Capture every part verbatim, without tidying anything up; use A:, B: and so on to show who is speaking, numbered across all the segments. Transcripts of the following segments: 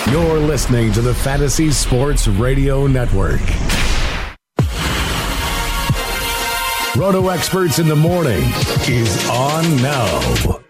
A: You're listening to the Fantasy Sports Radio Network. Roto Experts in the Morning is on now.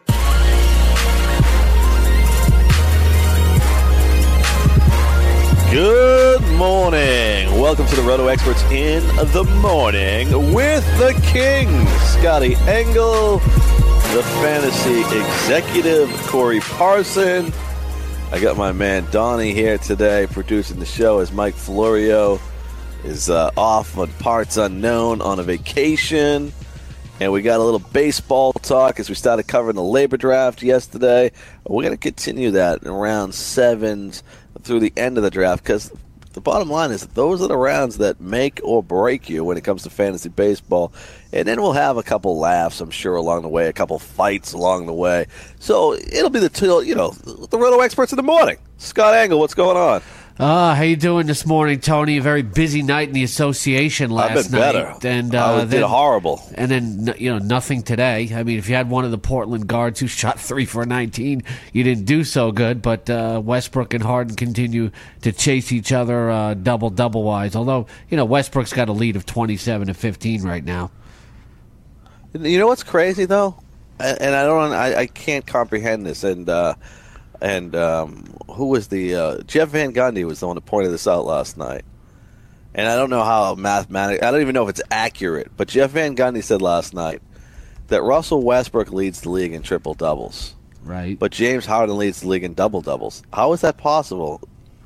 B: Good morning. Welcome to the Roto Experts in the Morning with the King, Scotty Engel, the fantasy executive, Corey Parson. I got my man Donnie here today producing the show as Mike Florio is uh, off on parts unknown on a vacation. And we got a little baseball talk as we started covering the labor draft yesterday. We're going to continue that in round sevens through the end of the draft because the bottom line is that those are the rounds that make or break you when it comes to fantasy baseball. And then we'll have a couple laughs, I'm sure, along the way, a couple fights along the way. So it'll be the, two, you know, the Roto Experts in the Morning. Scott Engel, what's going on?
C: Ah, uh, how you doing this morning, Tony? A very busy night in the association last
B: I've been
C: night.
B: better.
C: And uh,
B: I did
C: then,
B: horrible.
C: And then, you know, nothing today. I mean, if you had one of the Portland guards who shot three for nineteen, you didn't do so good. But uh, Westbrook and Harden continue to chase each other uh, double double wise. Although, you know, Westbrook's got a lead of twenty-seven to fifteen right now.
B: You know what's crazy though, and I don't, I, I can't comprehend this. And uh, and um, who was the uh, Jeff Van Gundy was the one that pointed this out last night. And I don't know how mathematic. I don't even know if it's accurate. But Jeff Van Gundy said last night that Russell Westbrook leads the league in triple doubles.
C: Right.
B: But James Harden leads the league in double doubles. How is that possible?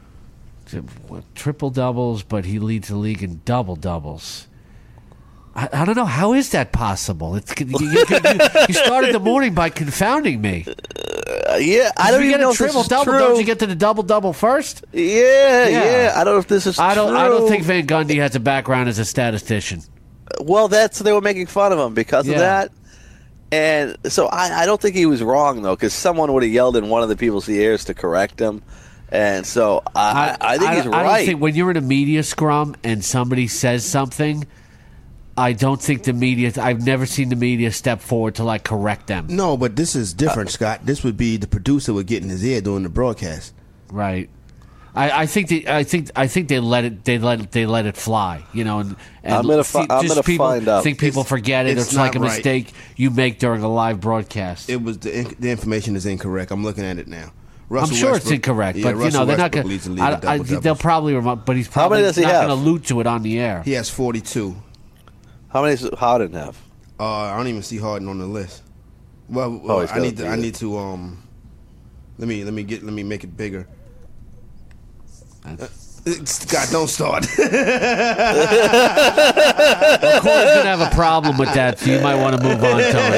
C: Triple doubles, but he leads the league in double doubles. I, I don't know. How is that possible? It's you, you, you, you started the morning by confounding me.
B: Uh, yeah, I don't
C: you
B: even
C: get
B: know
C: a
B: if this
C: triple
B: is
C: double.
B: true.
C: Don't you get to the double double first?
B: Yeah,
C: Yeah.
B: yeah, I don't know if this is
C: I don't.
B: true.
C: I don't think Van Gundy has a background as a statistician.
B: Well, that's they were making fun of him because
C: Yeah.
B: of that. And so I, I don't think he was wrong, though, because someone would have yelled in one of the people's ears to correct him. And so I, I, I think
C: I,
B: he's
C: I
B: right.
C: don't think when you're in a media scrum and somebody says something, I don't think the media. I've never seen the media step forward to like correct them.
D: No, but this is different, uh, Scott. This would be the producer would get in his ear during the broadcast.
C: Right. I, I think they, I think I think they let it they let it, they let it fly, you know. And, and
B: I'm gonna fi- I'm
C: just
B: gonna
C: people
B: find out.
C: think people
D: It's-
C: forget it.
D: it's
C: It's, like a
D: not right.
C: mistake you make during a live broadcast.
D: It was the in- the information is incorrect. I'm looking at it now. Russell
C: I'm sure
D: Westbrook-
C: it's incorrect,
D: yeah,
C: but you
D: Russell
C: know they're not
D: Westbrook
C: going.
D: leads the league in
C: to. They'll
D: double-doubles.
C: probably remote, but he's
B: How many
C: probably
B: does he
C: not
B: have?
C: going to allude to it on the air.
D: He has forty-two.
B: How many does Harden have?
D: Uh, I don't even see Harden on the list. Well,
B: Oh,
D: uh,
B: he's
D: I
B: gotta
D: need to.
B: be
D: I
B: there.
D: need to. Um, let me let me get let me make it bigger. Uh, Scott, don't start.
C: Well, Corey's going to have a problem with that, so you might want to move on, Tony.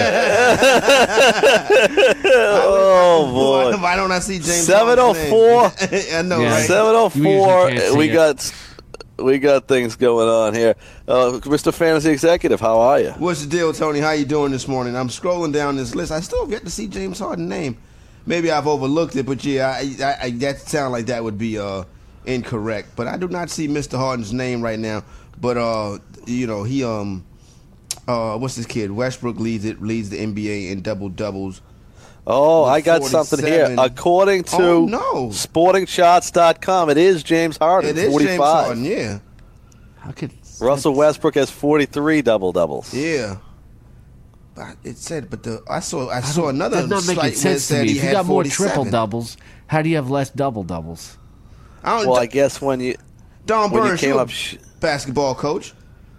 B: Oh boy!
D: Why, why don't I see James?
B: seven oh four.
D: I know,
C: Yeah.
D: right?
B: Seven oh
C: You usually
B: four.
C: can't see
B: We
C: it.
B: got we got things going on here. Uh, Mister Fantasy Executive, how are you?
D: What's the deal, Tony? How you doing this morning? I'm scrolling down this list. I still have yet to see James Harden's name. Maybe I've overlooked it, but yeah, I, I, I, that sound like that would be uh, incorrect. But I do not see Mister Harden's name right now. But uh, you know, he um, uh, what's this kid? Westbrook leads it, leads the N B A in double doubles.
B: Oh,
D: With
B: I got something here.
D: forty-seven.
B: According to
D: Oh, no.
B: sporting shots dot com, it is James Harden,
D: It is
B: forty-five.
D: James Harden, yeah,
C: How could
B: Russell Westbrook has forty-three double doubles.
D: yeah. But it said, but the I saw I saw another
C: That's not
D: site
C: making
D: where it
C: sense to
D: said
C: me.
D: he
C: If you
D: had
C: got more
D: forty-seven.
C: triple doubles, how do you have less double doubles?
D: I don't,
B: Well, I guess when you
D: Don
B: when you
D: Burns,
B: came
D: you a
B: up, sh-
D: basketball coach.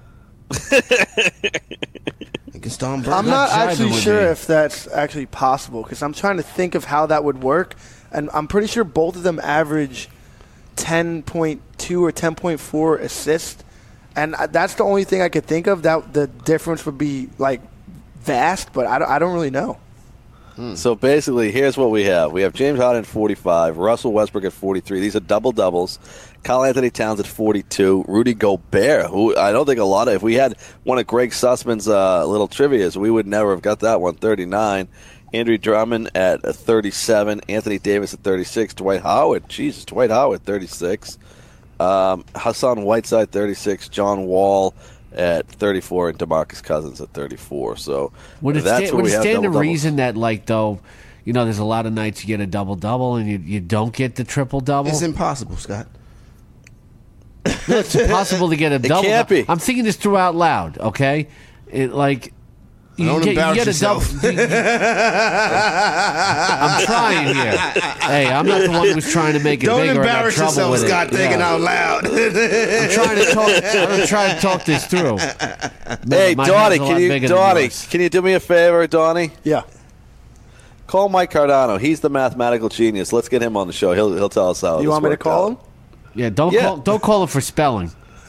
D: I guess Don Burns.
E: I'm not
C: jiving
E: actually
C: with
E: sure
C: me.
E: if that's actually possible because I'm trying to think of how that would work, and I'm pretty sure both of them average ten point two or ten point four assists, and I- that's the only thing I could think of that the difference would be like vast, but I don't, I don't really know.
B: So basically, here's what we have. We have James Harden at forty-five, Russell Westbrook at forty-three. These are double-doubles. Karl Anthony Towns at forty-two. Rudy Gobert, who I don't think a lot of, if we had one of Greg Sussman's uh, little trivias, we would never have got that one, thirty-nine. Andrew Drummond at thirty-seven. Anthony Davis at thirty-six. Dwight Howard, Jesus, Dwight Howard, thirty-six. Um, Hassan Whiteside, thirty-six. John Wall at thirty-four, and DeMarcus Cousins at thirty-four. So
C: Would it
B: that's
C: sta-
B: where
C: would
B: we
C: it
B: have
C: stand to
B: double-doubles.
C: reason that, like, though, you know, there's a lot of nights you get a double double and you you don't get the triple double.
D: It's impossible, Scott.
C: No, it's impossible to get a double.
B: can't be.
C: I'm thinking this through out loud. Okay, it like. You
D: Don't
C: get, you
D: embarrass
C: get a
D: yourself.
C: double. I'm trying here. Hey, I'm not the one who's trying to make it
D: Don't
C: bigger.
D: embarrass
C: I got trouble
D: yourself,
C: with it.
D: Scott, thinking
C: Yeah.
D: out loud.
C: I'm trying to talk. I'm trying to talk this through.
B: Hey,
C: My
B: Donnie,
C: head's a lot
B: can you,
C: bigger than
B: Donnie,
C: yours.
B: can you do me a favor, Donnie?
E: Yeah.
B: Call Mike Cardano. He's the mathematical genius. Let's get him on the show. He'll he'll tell us how.
E: You
B: this
E: want me to
B: worked
E: call
B: out.
E: him?
C: Yeah, don't
B: Yeah.
C: call. Don't call it for spelling.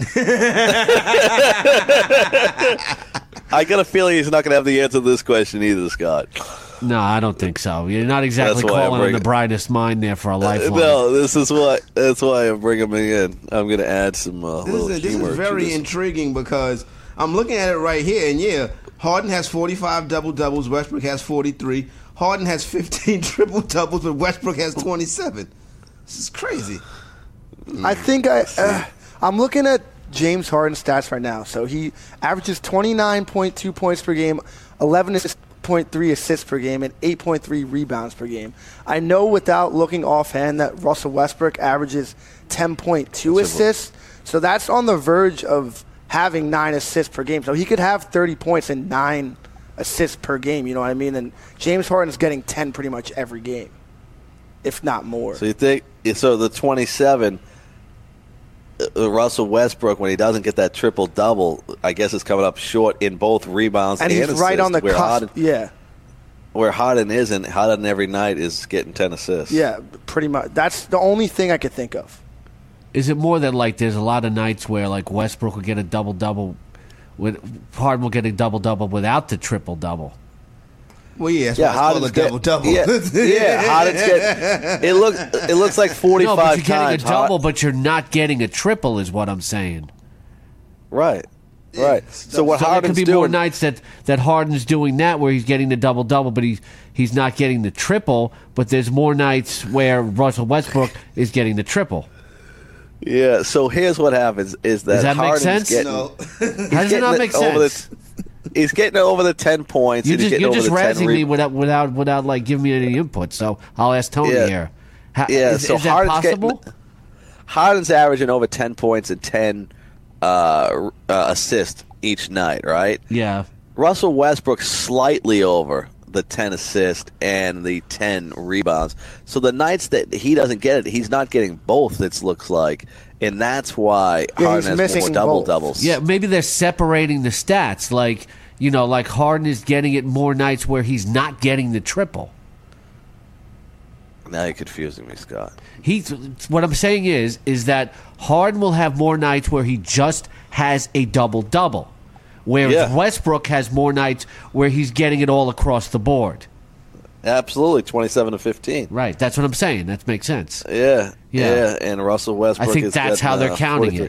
B: I got a feeling he's not going to have the answer to this question either, Scott.
C: No, I don't think so. You're not exactly
B: That's why I
C: calling
B: bring
C: on the
B: it.
C: brightest mind there for a lifeline.
B: No, this is why. That's why I'm bringing him in. I'm going to add some uh,
D: This
B: little
D: is, this
B: humor
D: is
B: to
D: very
B: this.
D: intriguing because I'm looking at it right here, and yeah, Harden has forty-five double doubles. Westbrook has forty-three. Harden has fifteen triple doubles, but Westbrook has twenty-seven. This is crazy.
E: I think I, uh, I'm looking at James Harden's stats right now. So he averages twenty-nine point two points per game, eleven point three assists per game, and eight point three rebounds per game. I know without looking offhand that Russell Westbrook averages ten point two assists. So that's on the verge of having nine assists per game. So he could have thirty points and nine assists per game, you know what I mean? And James Harden's getting ten pretty much every game, if not more.
B: So you think? So the twenty-seven, uh, Russell Westbrook, when he doesn't get that triple double, I guess is coming up short in both rebounds
E: and
B: and,
E: he's
B: assists.
E: right on the
B: where
E: cusp.
B: Harden,
E: Yeah.
B: where Harden isn't. Harden every night is getting ten assists.
E: Yeah, pretty much. That's the only thing I could think of.
C: Is it more that like there's a lot of nights where like Westbrook will get a double double, with Harden will get a double double without the triple double?
D: Well, yeah, that's
B: Yeah,
D: why it's called a
B: Harden's
D: double
B: get-
D: double.
B: Yeah, yeah, Harden's get. It looks. It looks like forty-five
C: No, but you're getting
B: times.
C: a double,
B: Har-
C: but you're not getting a triple, is what I'm saying.
B: right, right. So what
C: So there
B: Harden's
C: could be more
B: doing?
C: nights that, that Harden's doing that where he's getting the double double, but he's he's not getting the triple. But there's more nights where Russell Westbrook is getting the triple.
B: Yeah. So here's what happens: is that
C: Does that make
B: Harden's
C: sense?
B: Getting,
D: No.
C: How does it
B: getting
C: not
B: it
C: make
B: over
C: sense?
B: the- He's getting over the ten points.
C: You're
B: and he's
C: just
B: getting
C: you're
B: over
C: just
B: the ten
C: razzing
B: re-
C: me without without without like giving me any input. So I'll ask Tony
B: Yeah.
C: here. How,
B: Yeah,
C: is,
B: so
C: is that
B: Harden's getting-
C: possible?
B: Harden's averaging over ten points and ten uh, uh, assists each night, right?
C: Yeah.
B: Russell Westbrook slightly over the ten assists and the ten rebounds. So the nights that he doesn't get it, he's not getting both, it looks like. And that's why
E: Yeah,
B: Harden
E: he's
B: has
E: missing
B: more double
E: both.
B: doubles.
C: Yeah, maybe they're separating the stats. Like, you know, like Harden is getting it more nights where he's not getting the triple.
B: Now you're confusing me, Scott.
C: He's what I'm saying is is that Harden will have more nights where he just has a double double, whereas
B: Yeah.
C: Westbrook has more nights where he's getting it all across the board.
B: Absolutely, twenty-seven to fifteen.
C: Right, that's what I'm saying. That makes sense.
B: Yeah,
C: Yeah.
B: yeah, and Russell Westbrook.
C: I think
B: is
C: that's
B: getting,
C: how they're
B: uh,
C: counting
B: forty-three.
C: it.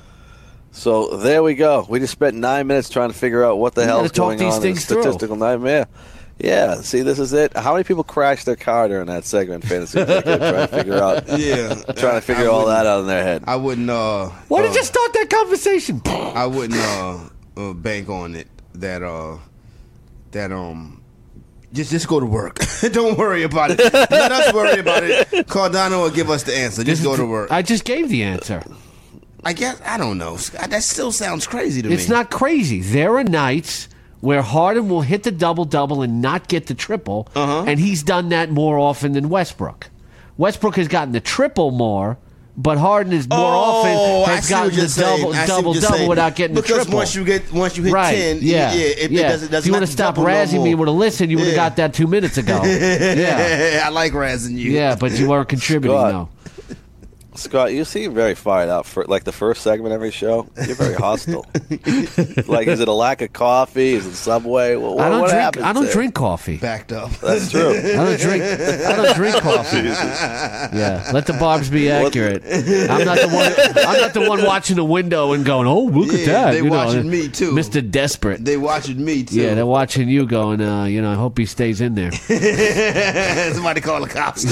B: So there we go. We just spent nine minutes trying to figure out what the
C: You
B: hell
C: gotta
B: is
C: talk
B: going
C: these
B: on in
C: things through.
B: statistical nightmare. Yeah, see, this is it. How many people crashed their car during that segment, Fantasy Executive, trying to figure out,
D: Yeah.
B: trying to figure
D: I
B: all
D: wouldn't-
B: that out in their head?
D: I wouldn't. Uh,
C: Why
D: uh,
C: did you start that conversation?
D: I wouldn't uh, uh, bank on it. That uh, that um, just just go to work. Don't worry about it. Let us worry about it. Cardano will give us the answer. Just go to work. I,
C: I just gave the answer.
D: guess I don't know. Scott, that still sounds crazy to
C: It's
D: me.
C: not crazy. There are nights where Harden will hit the double double and not get the triple,
D: Uh-huh.
C: and he's done that more often than Westbrook. Westbrook has gotten the triple more, but Harden is more
D: Oh,
C: often
D: I
C: has
D: see what
C: gotten
D: you're
C: the
D: saying.
C: double
D: I see what
C: double
D: you're
C: double
D: saying.
C: without getting
D: because
C: the triple.
D: once you get once you hit
C: right,
D: ten,
C: yeah,
D: yeah, it,
C: yeah.
D: it doesn't.
C: if you would have stopped razzing me, would have listened, you would have
D: Yeah.
C: got that two minutes ago. yeah,
D: I like razzing you.
C: yeah, but you weren't contributing
B: Scott.
C: though.
B: Scott, you seem very fired up for like the first segment of every show. You're very hostile. Like, is it a lack of coffee? Is it Subway? What,
C: I don't
B: what
C: drink.
B: happens
C: I don't
B: there?
C: drink coffee.
D: Backed up.
B: That's true.
C: I don't drink. I don't drink coffee. Yeah, let the barbs be accurate. I'm not the one. I'm not the one watching the window and going, "Oh, look at
D: Yeah,
C: that."
D: they
C: you know,
D: watching me, too.
C: Mister Desperate.
D: They watching me too.
C: Yeah, they're watching you going. Uh, you know, I hope he stays in there.
D: Somebody call the cops.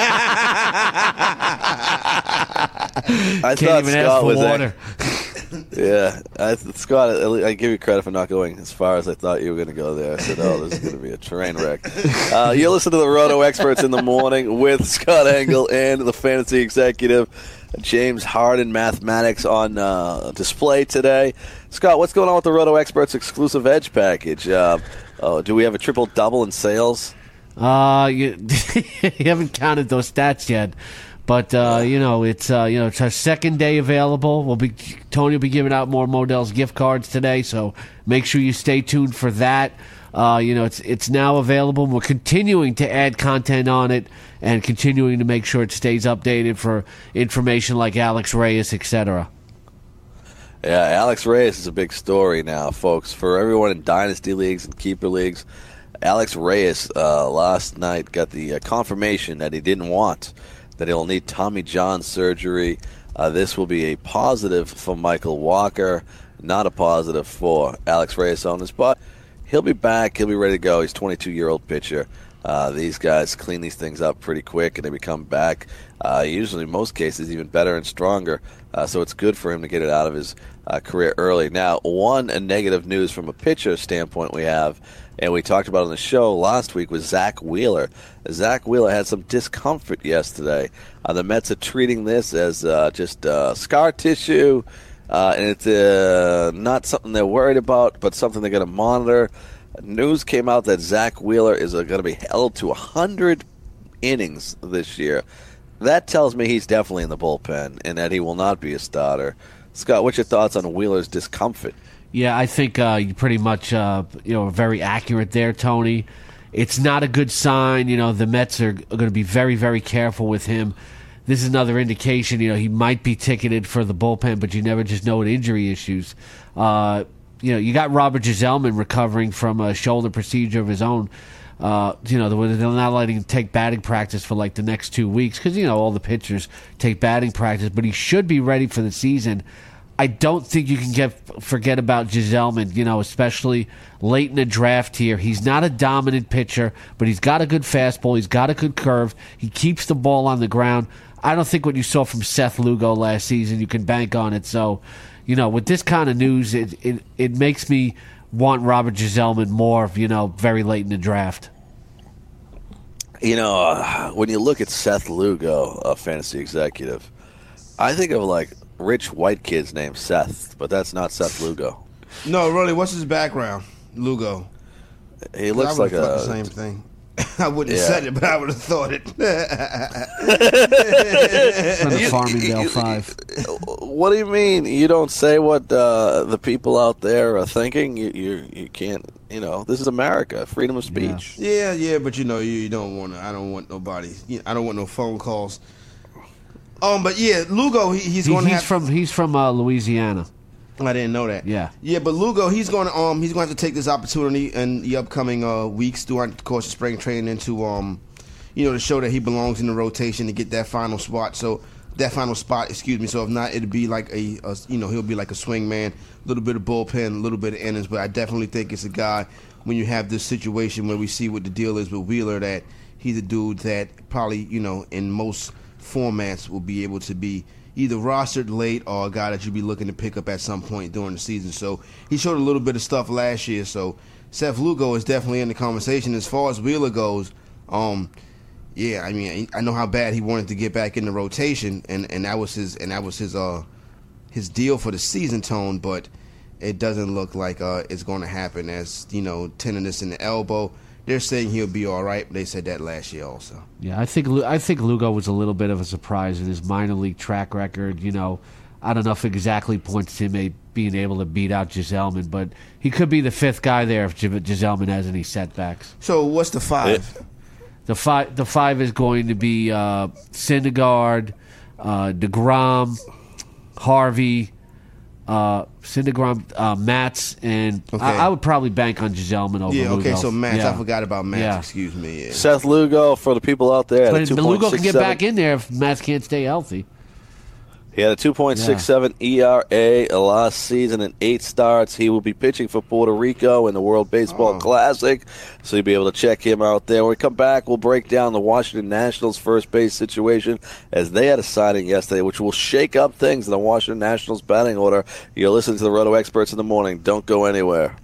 B: I
C: Can't
B: thought
C: even ask
B: Scott
C: for
B: was
C: water.
B: act- Yeah, I, Scott, I, I give you credit for not going as far as I thought you were going to go there. I said, oh, this is going to be a train wreck. Uh, you listen to the Roto Experts in the morning with Scott Engel and the fantasy executive, James Harden. Mathematics on uh, display today. Scott, what's going on with the Roto Experts exclusive Edge package? Uh, oh, do we have a triple-double in sales?
C: Uh, you, you haven't counted those stats yet. But uh, you know, it's uh, you know, it's our second day available. We'll be Tony will be giving out more Modell's gift cards today, so make sure you stay tuned for that. Uh, you know, it's it's now available. We're continuing to add content on it and continuing to make sure it stays updated for information like Alex Reyes, et cetera.
B: Yeah, Alex Reyes is a big story now, folks. For everyone in dynasty leagues and keeper leagues, Alex Reyes uh, last night got the uh, confirmation that he didn't want. That he'll need Tommy John surgery. Uh, this will be a positive for Michael Walker, not a positive for Alex Reyes on this. But he'll be back. He'll be ready to go. He's a twenty-two-year-old pitcher. Uh, these guys clean these things up pretty quick, and they become back, uh, usually in most cases, even better and stronger. Uh, so it's good for him to get it out of his uh, career early. Now, one negative news from a pitcher standpoint we have, and we talked about on the show last week, was Zach Wheeler. Zach Wheeler had some discomfort yesterday. Uh, the Mets are treating this as uh, just uh, scar tissue, uh, and it's uh, not something they're worried about, but something they're going to monitor. News came out that Zach Wheeler is uh, going to be held to one hundred innings this year. That tells me he's definitely in the bullpen and that he will not be a starter. Scott, what's your thoughts on Wheeler's discomfort?
C: Yeah, I think uh, you pretty much uh, you know are very accurate there, Tony. It's not a good sign. You know, the Mets are going to be very, very careful with him. This is another indication. You know, he might be ticketed for the bullpen, but you never just know with injury issues. Uh, you know, you got Robert Gsellman recovering from a shoulder procedure of his own. Uh, you know, they're not letting him take batting practice for like the next two weeks because, you know, all the pitchers take batting practice, but he should be ready for the season. I don't think you can get forget about Gsellman, you know, especially late in the draft here. He's not a dominant pitcher, but he's got a good fastball. He's got a good curve. He keeps the ball on the ground. I don't think what you saw from Seth Lugo last season, you can bank on it. So, you know, with this kind of news, it it, it makes me want Robert Gsellman more, you know, very late in the draft.
B: You know, uh, when you look at Seth Lugo, a fantasy executive, I think of like rich white kid's named Seth, but that's not Seth Lugo.
D: No, really, what's his background, Lugo?
B: He looks like a
D: the same thing. I wouldn't have
B: Yeah.
D: said it, but I would have thought it.
C: From the Farmingdale Five.
B: What do you mean? You don't say what uh, the people out there are thinking? You, you you can't. You know, this is America, freedom of speech.
D: yeah, yeah, but you know, you, you don't want to. I don't want nobody. You know, I don't want no phone calls. Um, but yeah, Lugo, he, he's
C: He,
D: going to
C: he's
D: have.
C: from he's from uh, Louisiana.
D: I didn't know that.
C: Yeah.
D: Yeah, but Lugo, he's going to um he's going to have to take this opportunity in the upcoming uh, weeks throughout the course of spring training into um you know to show that he belongs in the rotation to get that final spot. So that final spot, excuse me. So if not, it'll be like a, a you know he'll be like a swing man, a little bit of bullpen, a little bit of innings. But I definitely think it's a guy when you have this situation where we see what the deal is with Wheeler, that he's a dude that probably you know in most formats will be able to be either rostered late or a guy that you'd be looking to pick up at some point during the season. So he showed a little bit of stuff last year. So Seth Lugo is definitely in the conversation. As far as Wheeler goes, um, yeah, I mean, I know how bad he wanted to get back in the rotation, and, and that was his and that was his uh his deal for the season, Tone. But it doesn't look like uh it's going to happen. As you know, tenderness in the elbow. They're saying he'll be all right. They said that last year also.
C: Yeah, I think Lu- I think Lugo was a little bit of a surprise in his minor league track record. You know, I don't know if it exactly points to him a, being able to beat out Gsellman, but he could be the fifth guy there if G- Gsellman has any setbacks.
D: So what's the five?
C: The five the five is going to be uh, Syndergaard, uh, DeGrom, Harvey, uh, Syndergaard, uh, Matz, and
D: Okay.
C: I, I would probably bank on Gsellman over
D: Yeah,
C: Lugo.
D: okay, so Matz,
C: Yeah.
D: I forgot about Matz,
C: Yeah.
D: excuse me. Yeah.
B: Seth Lugo, for the people out there, at
C: But
B: a
C: the Lugo can get
B: two point six seven
C: back in there if Matz can't stay healthy.
B: He had a two point six seven yeah. E R A last season in eight starts. He will be pitching for Puerto Rico in the World Baseball oh. Classic, so you'll be able to check him out there. When we come back, we'll break down the Washington Nationals first base situation as they had a signing yesterday, which will shake up things in the Washington Nationals batting order. You're listening to the Roto Experts in the Morning. Don't go anywhere.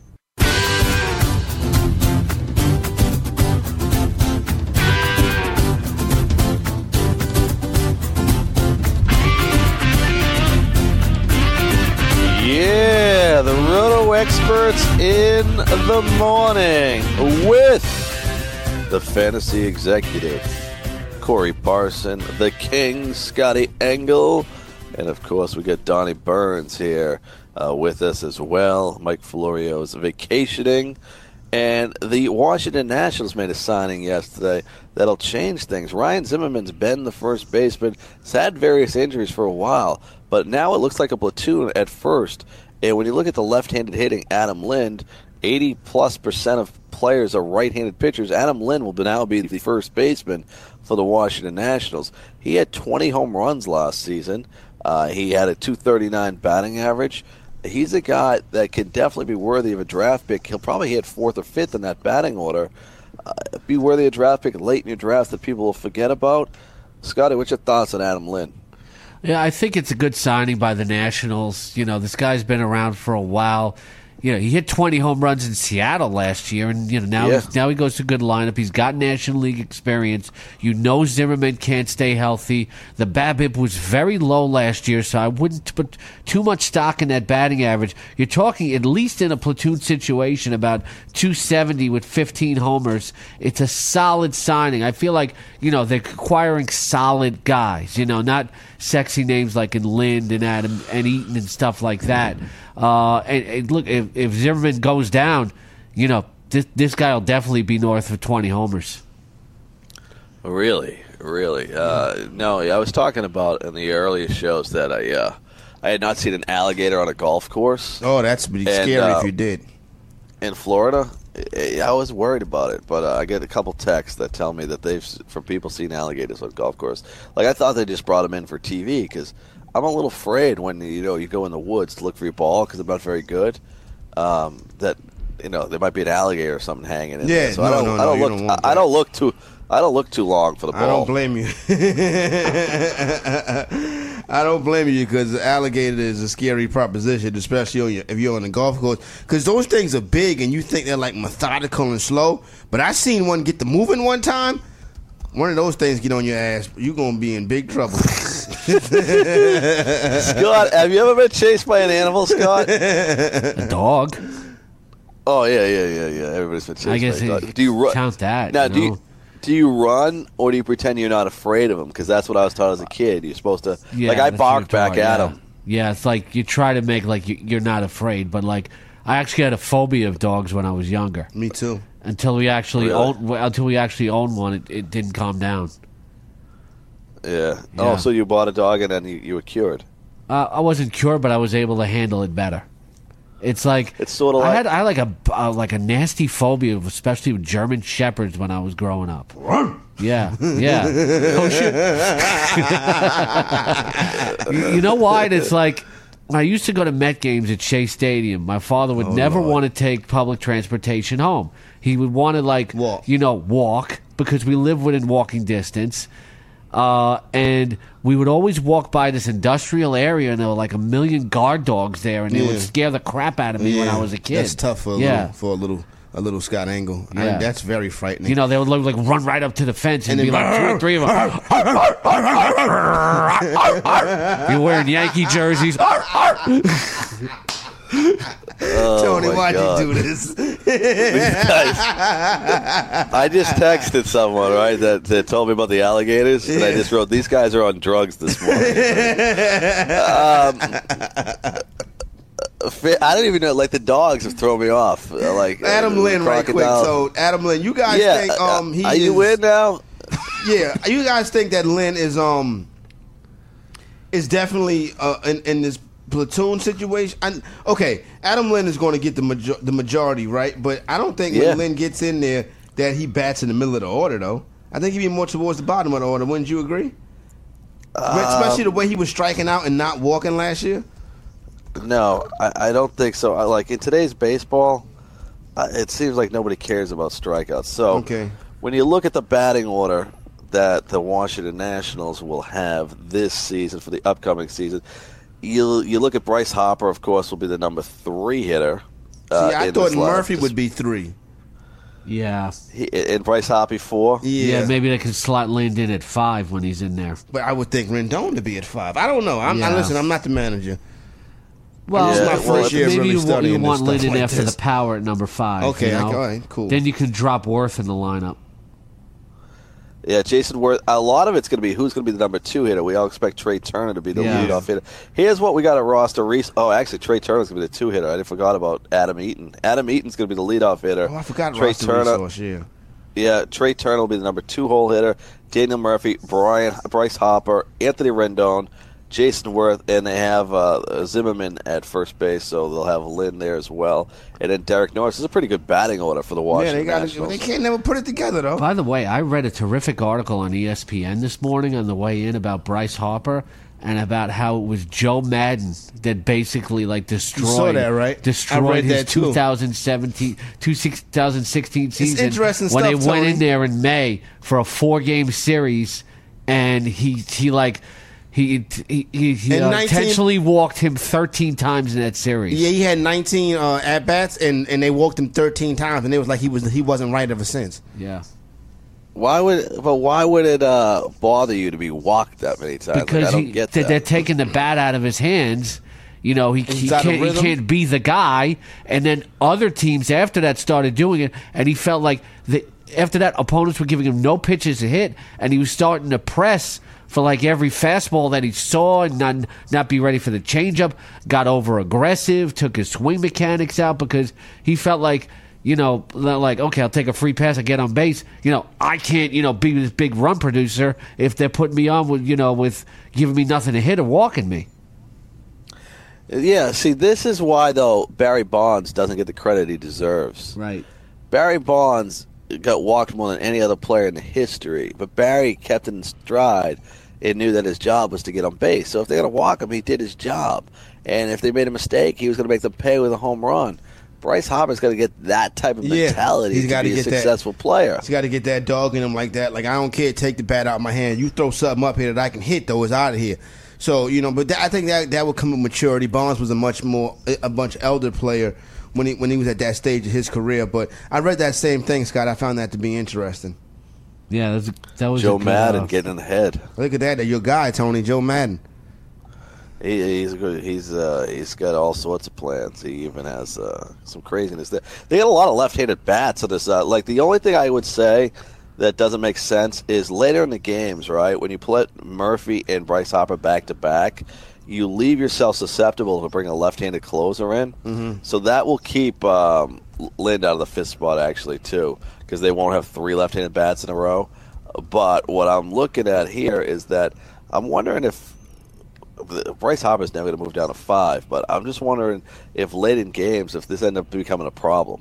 B: Yeah, the Roto Experts in the Morning with the fantasy executive, Corey Parson, the King, Scotty Engel, and of course we got Donnie Burns here uh, with us as well. Mike Florio is vacationing, and the Washington Nationals made a signing yesterday that'll change things. Ryan Zimmerman's been the first baseman. He's had various injuries for a while, but now it looks like a platoon at first. And when you look at the left-handed hitting Adam Lind, eighty plus percent of players are right-handed pitchers. Adam Lind will now be the first baseman for the Washington Nationals. He had twenty home runs last season. Uh, he had a two thirty-nine batting average. He's a guy that can definitely be worthy of a draft pick. He'll probably hit fourth or fifth in that batting order. Uh, be worthy of a draft pick late in your draft that people will forget about. Scotty, what's your thoughts on Adam Lind?
C: Yeah, I think it's a good signing by the Nationals. You know, this guy's been around for a while. You know, he hit twenty home runs in Seattle last year, and you know now
B: yeah.
C: he's, now he goes to a good lineup. He's got National League experience. You know Zimmerman can't stay healthy. The BABIP was very low last year, so I wouldn't put too much stock in that batting average. You're talking, at least in a platoon situation, about two seventy with fifteen homers. It's a solid signing. I feel like, you know, they're acquiring solid guys, you know, not sexy names like in Lind and Adam and Eaton and stuff like that. Uh, and, and look, if, if Zimmerman goes down, you know, this this guy will definitely be north of twenty homers.
B: Really, really. Uh, no, I was talking about in the earlier shows that I uh, I had not seen an alligator on a golf course.
D: Oh, that's pretty
B: and,
D: scary
B: uh,
D: if you did.
B: In Florida, I was worried about it, but uh, I get a couple texts that tell me that they've from people seen alligators on a golf course. Like, I thought they just brought them in for T V because I'm a little afraid when you know you go in the woods to look for your ball because I'm not very good. Um, that you know there might be an alligator or something hanging in
D: yeah,
B: there. So
D: no,
B: I don't,
D: no,
B: I
D: no,
B: don't
D: you
B: look.
D: don't want
B: I, I
D: that.
B: don't look too. I don't look too long for the ball.
D: I don't blame you. I don't blame you because alligator is a scary proposition, especially on your, if you're on a golf course. Because those things are big and you think they're like methodical and slow. But I seen one get to moving one time. One of those things get on your ass, you're going to be in big trouble.
B: Scott, have you ever been chased by an animal, Scott?
C: A dog.
B: Oh yeah, yeah, yeah, yeah. Everybody's been chased
C: I guess
B: by a
C: it,
B: dog. Do you run?
C: count that.
B: Now,
C: you
B: do
C: know?
B: you do you run or do you pretend you're not afraid of them? Because that's what I was taught as a kid. You're supposed to
C: Yeah,
B: like I
C: that's
B: barked
C: your
B: back
C: dog,
B: at
C: yeah.
B: him.
C: Yeah, it's like you try to make like you, you're not afraid, but like I actually had a phobia of dogs when I was younger.
D: Me too.
C: Until we actually
B: Really?
C: owned, until we actually owned one, it, it didn't calm down.
B: Yeah.
C: Yeah.
B: Oh, so you bought a dog and then you, you were cured.
C: Uh, I wasn't cured, but I was able to handle it better. It's like
B: It's sort of
C: I
B: like-
C: had I had like a uh, like a nasty phobia, of, especially with German shepherds when I was growing up. Yeah, yeah. Oh shit! you, you know why? It's like I used to go to Met games at Shea Stadium. My father would
D: Oh,
C: never
D: Lord.
C: want to take public transportation home. He would want to like
D: Walk.
C: you know walk because we live within walking distance. Uh, and we would always walk by this industrial area, and there were like a million guard dogs there, and they would
D: Yeah.
C: scare the crap out of me when I was a kid.
D: That's tough for a
C: yeah.
D: little for a little a little Scott Angle. I
C: Yeah.
D: mean, that's very frightening.
C: You know, they would like, like run right up to the fence and,
D: And
C: be
D: then-
C: like two or three of them. You're wearing Yankee jerseys.
B: Oh,
D: Tony,
B: my
D: why'd
B: God.
D: you do this?
B: I just texted someone, right, that, that told me about the alligators, and I just wrote, these guys are on drugs this morning. um, fa- I don't even know, like, the dogs have thrown me off. Uh, Like
D: Adam
B: uh,
D: Lynn, right quick.
B: crocodile.
D: So, Adam Lynn, you guys
B: yeah,
D: think um he
B: are
D: is,
B: you in now?
D: Yeah, you guys think that Lynn is um is definitely uh, in, in this platoon situation? I, okay, Adam Lynn is going to get the major, the majority, right? But I don't think
B: Yeah.
D: when Lynn gets in there that he bats in the middle of the order, though. I think he'd be more towards the bottom of the order. Wouldn't you agree? Especially the way he was striking out and not walking last year.
B: No, I, I don't think so. I, like in today's baseball, uh, it seems like nobody cares about strikeouts. So
D: Okay.
B: when you look at the batting order that the Washington Nationals will have this season for the upcoming season, you you look at Bryce Harper, of course, will be the number three hitter. Uh,
D: See, I
B: in
D: thought
B: this lineup.
D: Murphy would be three.
C: Yeah.
B: He, and Bryce Harper four.
C: Yeah,
D: Yeah,
C: maybe they can slot Lind in at five when he's in there.
D: but I would think Rendon to be at five. I don't know. I'm, I
C: Yeah.
D: listen. I'm not the manager.
C: Well,
B: This is my
C: well,
B: first
D: year
C: maybe
D: really
C: you, want,
D: studying
C: you
D: this
C: want
D: stuff
C: Lind in
D: like
C: after
D: this.
C: the power at number five.
D: Okay,
C: you know?
D: I- all right, cool.
C: Then you can drop Worth in the lineup.
B: Yeah, Jason Worth. A lot of it's going to be who's going to be the number two hitter. We all expect Trey Turner to be the
C: Yeah.
B: leadoff hitter. Here's what we got at roster. Reese. Oh, actually, Trey Turner's going to be the two hitter. I forgot about Adam Eaton. Adam Eaton's going to be the leadoff hitter.
D: Oh, I forgot
B: Trey
D: roster
B: Turner.
D: resource. Yeah.
B: Yeah, Trey Turner will be the number two hole hitter. Daniel Murphy, Brian, Bryce Harper, Anthony Rendon, Jason Worth, and they have uh, Zimmerman at first base, so they'll have Lynn there as well. And then Derek Norris. This is a pretty good batting order for the
D: Yeah,
B: Washington
D: they got.
B: Nationals.
D: They can't never put it together though.
C: By the way, I read a terrific article on E S P N this morning on the way in about Bryce Harper and about how it was Joe Madden that basically like destroyed
D: saw that, right? I
C: destroyed
D: read
C: his
D: that, too.
C: twenty seventeen, twenty sixteen season
D: interesting
C: when
D: stuff,
C: they went
D: Tony.
C: in there in May for a four game series and he he like he he, he, he
D: And
C: uh,
D: nineteen
C: intentionally walked him thirteen times in that series.
D: Yeah, he had nineteen uh, at bats, and, and they walked him thirteen times, and it was like he was he wasn't right ever since.
C: Yeah.
B: Why would? But why would it uh, bother you to be walked that many times? Like,
C: Because
B: I don't
C: he,
B: get
C: th-
B: that.
C: they're taking the bat out of his hands. You know, he, he
D: He's out of
C: can't he
D: rhythm?
C: can't be the guy. And then other teams after that started doing it, and he felt like the, after that opponents were giving him no pitches to hit, and he was starting to press for like every fastball that he saw and not not be ready for the changeup. Got over aggressive, took his swing mechanics out because he felt like. You know, like, okay, I'll take a free pass, I get on base. You know, I can't, you know, be this big run producer if they're putting me on with, you know, with giving me nothing to hit or walking me.
B: Yeah, see, this is why, though, Barry Bonds doesn't get the credit he deserves.
C: Right.
B: Barry Bonds got walked more than any other player in the history, but Barry kept it in stride and knew that his job was to get on base. So if they're going to walk him, he did his job. And if they made a mistake, he was going to make them pay with a home run. Bryce Harper's got to get that type of
D: Yeah,
B: mentality
D: he's
B: to
D: gotta
B: be a
D: get that.
B: successful player.
D: He's got to get that dog in him like that. Like, I don't care, take the bat out of my hand. You throw something up here that I can hit, though, it's out of here. So, you know, but that, I think that that would come with maturity. Bonds was a much more, a much elder player when he when he was at that stage of his career. But I read that same thing, Scott. I found that to be interesting.
C: Yeah, that was, that was
B: Joe
C: a good,
B: Madden
C: uh,
B: getting in the head.
D: Look at that. Your guy, Tony, Joe Madden.
B: He, he's good. He's uh, he's got all sorts of plans. He even has uh, some craziness there. They got a lot of left-handed bats. So this, uh, like the only thing I would say that doesn't make sense is later in the games, right? When you put Murphy and Bryce Harper back to back, you leave yourself susceptible to bring a left-handed closer in. Mm-hmm. So that will keep um, Lind out of the fifth spot actually too, because they won't have three left-handed bats in a row. But what I'm looking at here is that I'm wondering if. Bryce Harper's never going to move down to five, but I'm just wondering if late in games, if this ends up becoming a problem.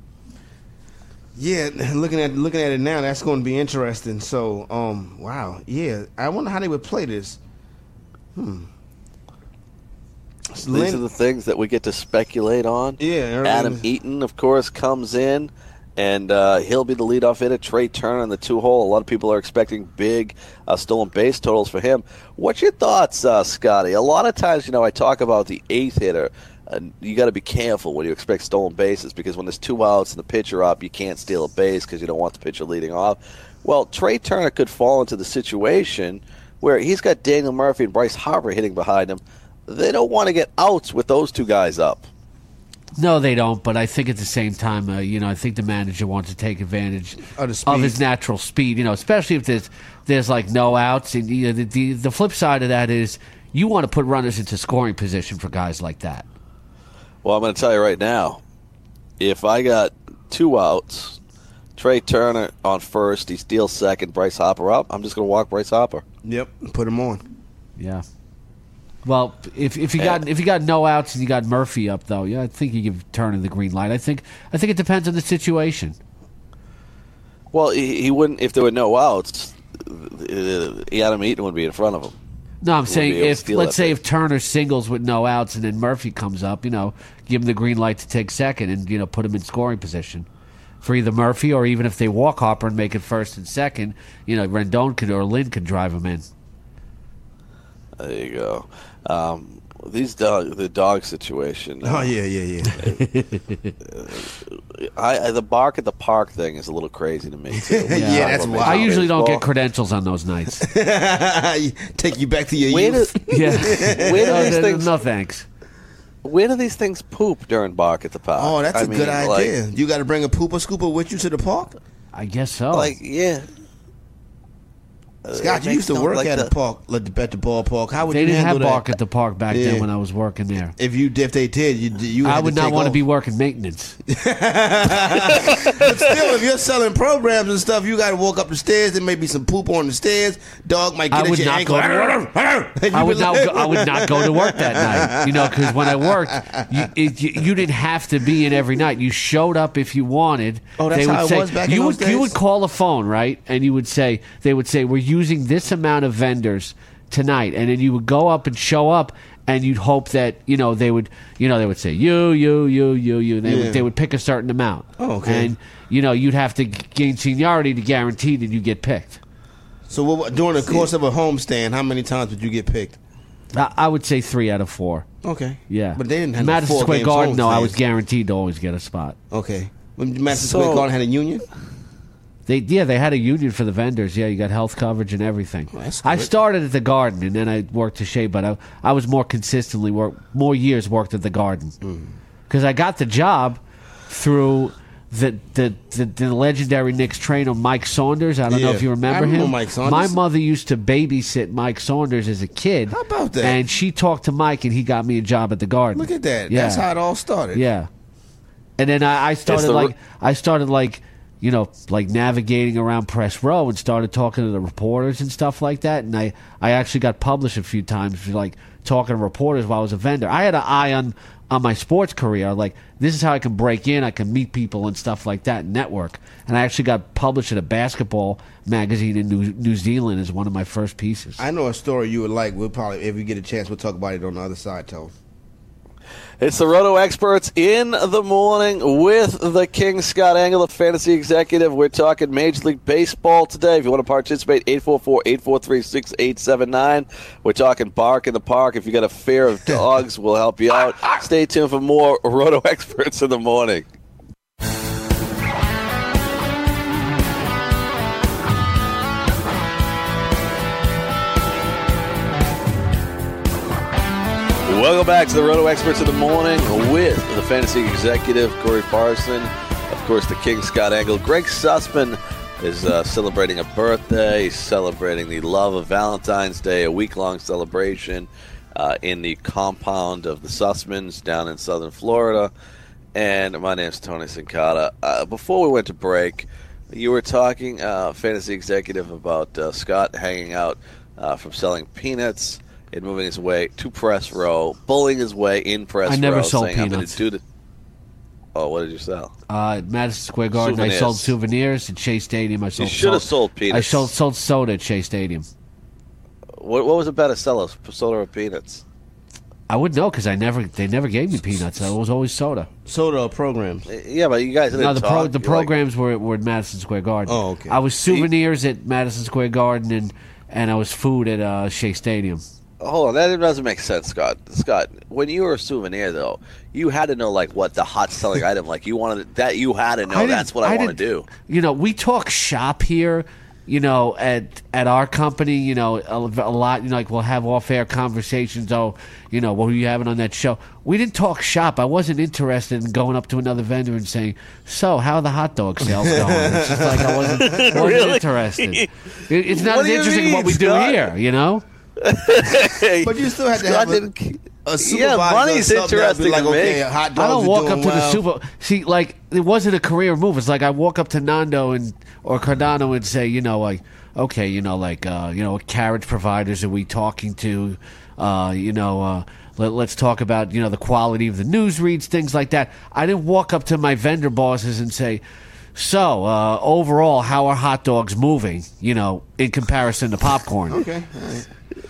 D: Yeah, looking at looking at it now, that's going to be interesting. So, um, wow, yeah, I wonder how they would play this. Hmm.
B: These
D: Lin-
B: are the things that we get to speculate on.
D: Yeah,
B: Adam
D: everything-
B: Eaton, of course, comes in, and uh, he'll be the leadoff hitter. Trey Turner in the two-hole. A lot of people are expecting big uh, stolen base totals for him. What's your thoughts, uh, Scotty? A lot of times, you know, I talk about the eighth hitter. Uh, you got to be careful when you expect stolen bases because when there's two outs and the pitcher up, you can't steal a base because you don't want the pitcher leading off. Well, Trey Turner could fall into the situation where he's got Daniel Murphy and Bryce Harper hitting behind him. They don't want to get outs with those two guys up.
C: No, they don't. But I think at the same time, uh, you know, I think the manager wants to take advantage
D: Of the speed.
C: his natural speed. You know, especially if there's there's like no outs. And you know, the, the the flip side of that is you want to put runners into scoring position for guys like that.
B: Well, I'm going to tell you right now, if I got two outs, Trey Turner on first, he steals second, Bryce Harper up, I'm just going to walk Bryce Harper.
D: Yep, put him on.
C: Yeah. Well, if if you got if you got no outs and you got Murphy up though, yeah, I think you give Turner the green light. I think I think it depends on the situation.
B: Well, he, he wouldn't, if there were no outs, uh, Adam Eaton would be in front of him.
C: No, I'm
B: would
C: saying
B: be able to
C: if
B: steal
C: let's
B: that
C: say
B: thing.
C: if Turner singles with no outs and then Murphy comes up, you know, give him the green light to take second and you know put him in scoring position for either Murphy or even if they walk Harper and make it first and second, you know, Rendon could or Lynn could drive him in.
B: There you go. Um, these dog, the dog situation.
D: Oh yeah, yeah, yeah.
B: I, I the bark at the park thing is a little crazy to me. Too.
D: Yeah, that's
B: About
D: wild.
C: I usually don't
B: baseball.
C: get credentials on those nights.
D: Take you back to your
B: Where
D: youth.
B: do,
C: Yeah,
B: where do
C: no,
B: these
C: no,
B: things?
C: no thanks.
B: Where do these things poop during bark at the park?
D: Oh, that's
B: I
D: a
B: mean,
D: good
B: like-
D: idea. You got to bring a pooper scooper with you to the park.
C: I guess so.
B: Like, yeah. Uh,
D: Scott,
B: it
D: you used to
B: makes no-
D: work
B: like
D: at
B: the-
D: a park, like the- at the ballpark. How would
C: they
D: you
C: didn't have
D: handle
C: bark
D: that?
C: at the park back
D: Yeah.
C: then when I was working there.
D: If you if they did, you you
C: I
D: had
C: would
D: to
C: not
D: take
C: want to
D: off.
C: be working maintenance.
D: But still, if you're selling programs and stuff, you got to walk up the stairs. There may be some poop on the stairs. Dog might
C: I
D: get at
C: would
D: your
C: not
D: ankle.
C: go to
D: And you
C: I
D: be
C: would not.
D: like-
C: Go, I would not go to work that night. You know, because when I worked, you, it, you you didn't have to be in every night. You showed up if you wanted.
D: Oh, that's
C: they would
D: how it
C: say,
D: was back in
C: you
D: those
C: would you
D: days?
C: would call a phone, right? And you would say they would say we're using this amount of vendors tonight, and then you would go up and show up. And you'd hope that you know they would, you know, they would say you, you, you, you, you. They
D: Yeah.
C: would they would pick a certain amount.
D: Oh, okay.
C: And you know you'd have to gain seniority to guarantee that you get picked.
D: So what, during the course of a homestand, how many times would you get picked?
C: I, I would say three out of four.
D: Okay.
C: Yeah,
D: But they didn't have no
C: Madison
D: four
C: Square
D: games
C: Garden. No, I
D: homestands.
C: was guaranteed to always get a spot.
D: Okay. When Madison
B: So-
D: Square Garden had a union?
C: They yeah, they had a union for the vendors. Yeah, you got health coverage and everything.
D: Well, that's
C: I
D: good.
C: started at the Garden and then I worked to Shea, but I, I was more consistently work more years worked at the Garden
D: Mm.
C: because I got the job through the the, the the legendary Knicks trainer Mike Saunders. I don't know
D: Yeah.
C: if you remember,
D: I remember
C: him.
D: Mike Saunders.
C: My mother used to babysit Mike Saunders as a kid.
D: How about that?
C: And she talked to Mike and he got me a job at the Garden.
D: Look at that.
C: Yeah.
D: That's how it all started.
C: Yeah. And then I, I started
B: the-
C: like I started like you know like navigating around press row and started talking to the reporters and stuff like that. And I, I actually got published a few times for like talking to reporters while I was a vendor. I had an eye on on my sports career. Like this is how I can break in. I can meet people and stuff like that and network. And I actually got published in a basketball magazine in New, New Zealand as one of my first pieces.
D: I know a story you would like. We'll probably, if we get a chance, we'll talk about it on the other side, Toe.
B: It's the Roto Experts in the morning with the King, Scott Engel, the fantasy executive. We're talking Major League Baseball today. If you want to participate, eight four four, eight four three, six eight seven nine. We're talking bark in the park. If you got a fear of dogs, we'll help you out. Stay tuned for more Roto Experts in the morning. Welcome back to the Roto Experts in the morning with the fantasy executive, Corey Parson. Of course, the King, Scott Engel. Greg Sussman is uh, celebrating a birthday. He's celebrating the love of Valentine's Day, a week-long celebration uh, in the compound of the Sussmans down in southern Florida. And my name's Tony Sincata. Uh, before we went to break, you were talking, uh, fantasy executive, about uh, Scott hanging out uh, from selling peanuts and moving his way to press row, bullying his way in press row.
C: I never sold
B: saying, I'm gonna
C: peanuts.
B: do the- Oh, what did you sell?
C: Uh, at Madison Square Garden, I
B: Souvenirs.
C: sold souvenirs. At Shea Stadium, I sold.
B: should have sold
C: I
B: peanuts.
C: sold, sold soda at Shea Stadium.
B: What, what was it better seller, soda or peanuts?
C: I wouldn't know because I never. They never gave me peanuts. I was always soda.
D: Soda or programs?
B: Yeah, but you guys didn't
C: No, the
B: talk.
C: pro, the
B: You're like-
C: programs were were at Madison Square Garden.
D: Oh, okay.
C: I was souvenirs at Madison Square Garden and and I was food at uh, Shea Stadium.
B: Hold on, that doesn't make sense, Scott. Scott, when you were a souvenir, though, you had to know like what the hot selling item. Like you wanted that, you had to know.
C: I didn't-
B: That's what I, want to
C: didn't-
B: do.
C: You know, we talk shop here. You know, at at our company, you know, a, a lot. You know, like we'll have off air conversations. Oh, you know, what were you having on that show? We didn't talk shop. I wasn't interested in going up to another vendor and saying, "So, how are the hot dog sales going?" It's just like I wasn't, wasn't
B: Really?
C: interested. It, it's not
B: What
C: as
B: do you
C: interesting
B: mean,
C: what we
B: Scott?
C: do here. You know.
D: But you still had to
B: Scott
D: have a,
B: didn't-
D: a supervisor.
B: Yeah, money's
D: or something that would be
B: interesting
D: like,
B: to me.
D: okay, hot dogs
C: I don't
D: are
C: walk
D: doing
C: up to
D: well.
C: the super. See, like it wasn't a career move. It's like I walk up to Nando and or Cardano and say, you know, like, okay, you know, like, uh, you know, what carriage providers are we talking to? Uh, you know, uh, let, let's talk about you know the quality of the news reads, things like that. I didn't walk up to my vendor bosses and say, so uh, overall, how are hot dogs moving? You know, in comparison to popcorn.
D: Okay, all right.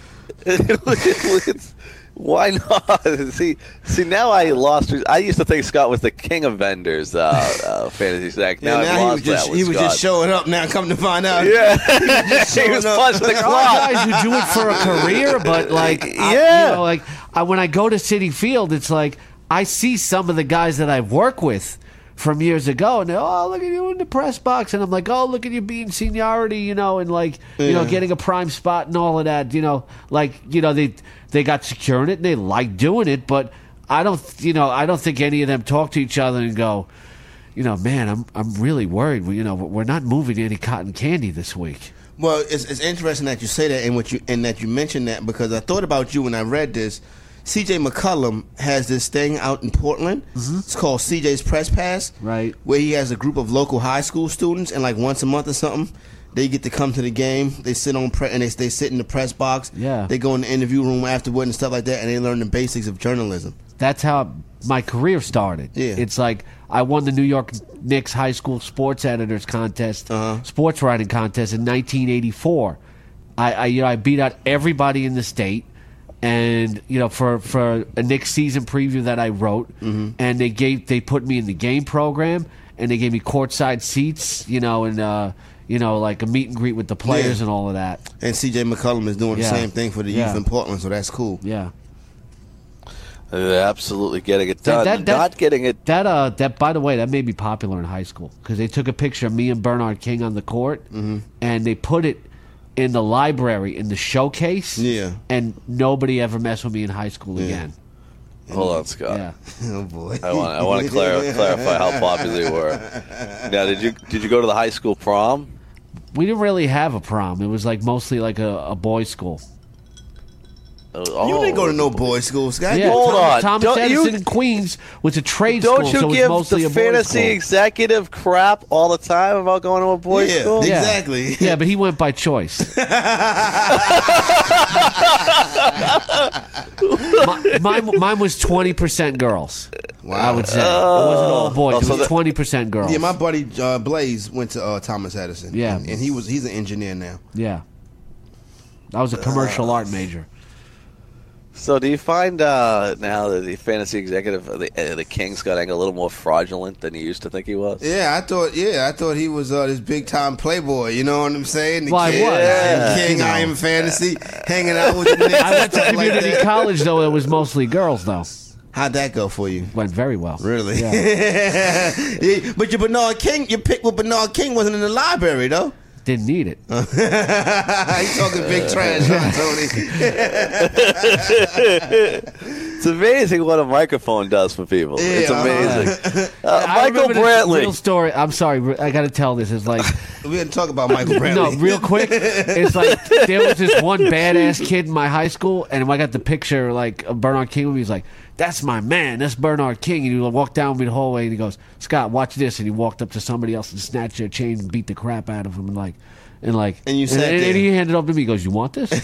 B: It's- Why not? see, see. Now I lost. I used to think Scott was the king of vendors, uh, uh, fantasy stack. Now,
D: Yeah,
B: I've
D: now he
B: lost
D: was just
B: that with
D: he was
B: Scott.
D: just showing up. Now come to find out,
B: Yeah,
D: showing
B: he was
D: up.
B: punching the
C: There are
B: clock.
C: guys who do it for a career, but like, I,
B: Yeah.
C: you know, like I, when I go to City Field, it's like I see some of the guys that I work with from years ago, and they're, oh, look at you in the press box, and I'm like, oh, look at you being seniority, you know, and like, you know,
D: Yeah.
C: getting a prime spot and all of that, you know, like, you know, they they got secure in it and they like doing it, but I don't, you know, I don't think any of them talk to each other and go, you know, man, I'm I'm really worried. We, you know, we're not moving any cotton candy this week.
D: Well, it's, it's interesting that you say that and what you and that you mentioned that because I thought about you when I read this. C J McCollum has this thing out in Portland. Mm-hmm. It's called C J's Press Pass,
C: Right.
D: Where he has a group of local high school students, and like once a month or something, they get to come to the game. They sit on pre- and they they sit in the press box.
C: Yeah.
D: They go in the interview room afterward and stuff like that, and they learn the basics of journalism.
C: That's how my career started.
D: Yeah.
C: It's like I won the New York Knicks High School Sports Editors Contest,
D: Uh-huh.
C: sports writing contest in nineteen eighty-four. I, I, you know, I beat out everybody in the state, and you know, for, for a Knicks season preview that I wrote,
D: Mm-hmm.
C: and they gave they put me in the game program, and they gave me courtside seats, you know, and uh, you know, like a meet and greet with the players
D: Yeah.
C: and all of that.
D: And C J McCollum is doing
C: Yeah.
D: the same thing for the
C: Yeah.
D: youth in Portland, so that's cool.
C: Yeah.
B: They're absolutely getting it
C: That-
B: done.
C: that- that-
B: Not getting it.
C: That uh, that by the way, that made me popular in high school because they took a picture of me and Bernard King on the court,
D: Mm-hmm.
C: and they put it in the library in the showcase.
D: Yeah.
C: and nobody ever messed with me in high school
D: Yeah.
C: again.
B: Hold on, Scott.
C: Yeah,
D: Oh boy!
B: I want. I want to clar- clarify how popular you were. Now, did you did you go to the high school prom?
C: we didn't really have a prom. It was like mostly like a, a boys' school.
B: Oh,
D: You didn't go to no boys' school, Scott.
C: Yeah,
B: Hold
C: Tom-
B: on.
C: Thomas
B: Don't
C: Edison
B: you-
C: in Queens was a trade
B: Don't
C: school,
B: you
C: so it was
B: give
C: mostly
B: the
C: a boys'
B: fantasy
C: school.
B: executive crap all the time about going to a boys'
D: Yeah,
B: school?
C: Yeah.
D: exactly.
C: Yeah, but he went by choice. Mi- mine, mine was twenty percent girls.
D: Wow.
C: I would say it wasn't all boys.
B: Oh,
C: It
B: so
C: was
B: that-
C: twenty percent girls.
D: Yeah, my buddy uh, Blaze went to uh, Thomas Edison.
C: Yeah.
D: and, and he was he's an engineer now.
C: Yeah. I was a commercial art major.
B: So, do you find uh, now that the fantasy executive, uh, the, uh, the King, Scott Engel, a little more fraudulent than you used to think he was?
D: Yeah, I thought. Yeah, I thought he was uh, this big time playboy. You know what I'm saying? The
C: Well, I
D: king,
C: was.
D: the king,
C: You know.
D: I am fantasy, hanging out with the Knicks
C: I
D: and
C: went to
D: stuff like
C: community
D: that.
C: college, though. It was mostly girls, though.
D: How'd that go for you?
C: Went very well.
D: Really?
C: Yeah.
D: Yeah, but your Bernard King, your pick with Bernard King wasn't in the library though.
C: Didn't need it.
D: He's talking big trash, huh, Tony?
B: It's amazing what a microphone does for people. it's
D: Yeah,
B: amazing. Uh,
C: I
B: Michael
C: remember this
B: Brantley.
C: real story. I'm sorry. I got to tell this. It's like,
D: We didn't talk about Michael Brantley.
C: no, real quick. It's like there was this one badass kid in my high school, and I got the picture like of Bernard King with me. He's like, "That's my man. That's Bernard King." And he walked down me the hallway, and he goes, "Scott, watch this." And he walked up to somebody else and snatched their chain and beat the crap out of him, and like, and like,
D: And you
C: and,
D: sat
C: and,
D: there.
C: and he handed it up to me. He goes, "You want this?"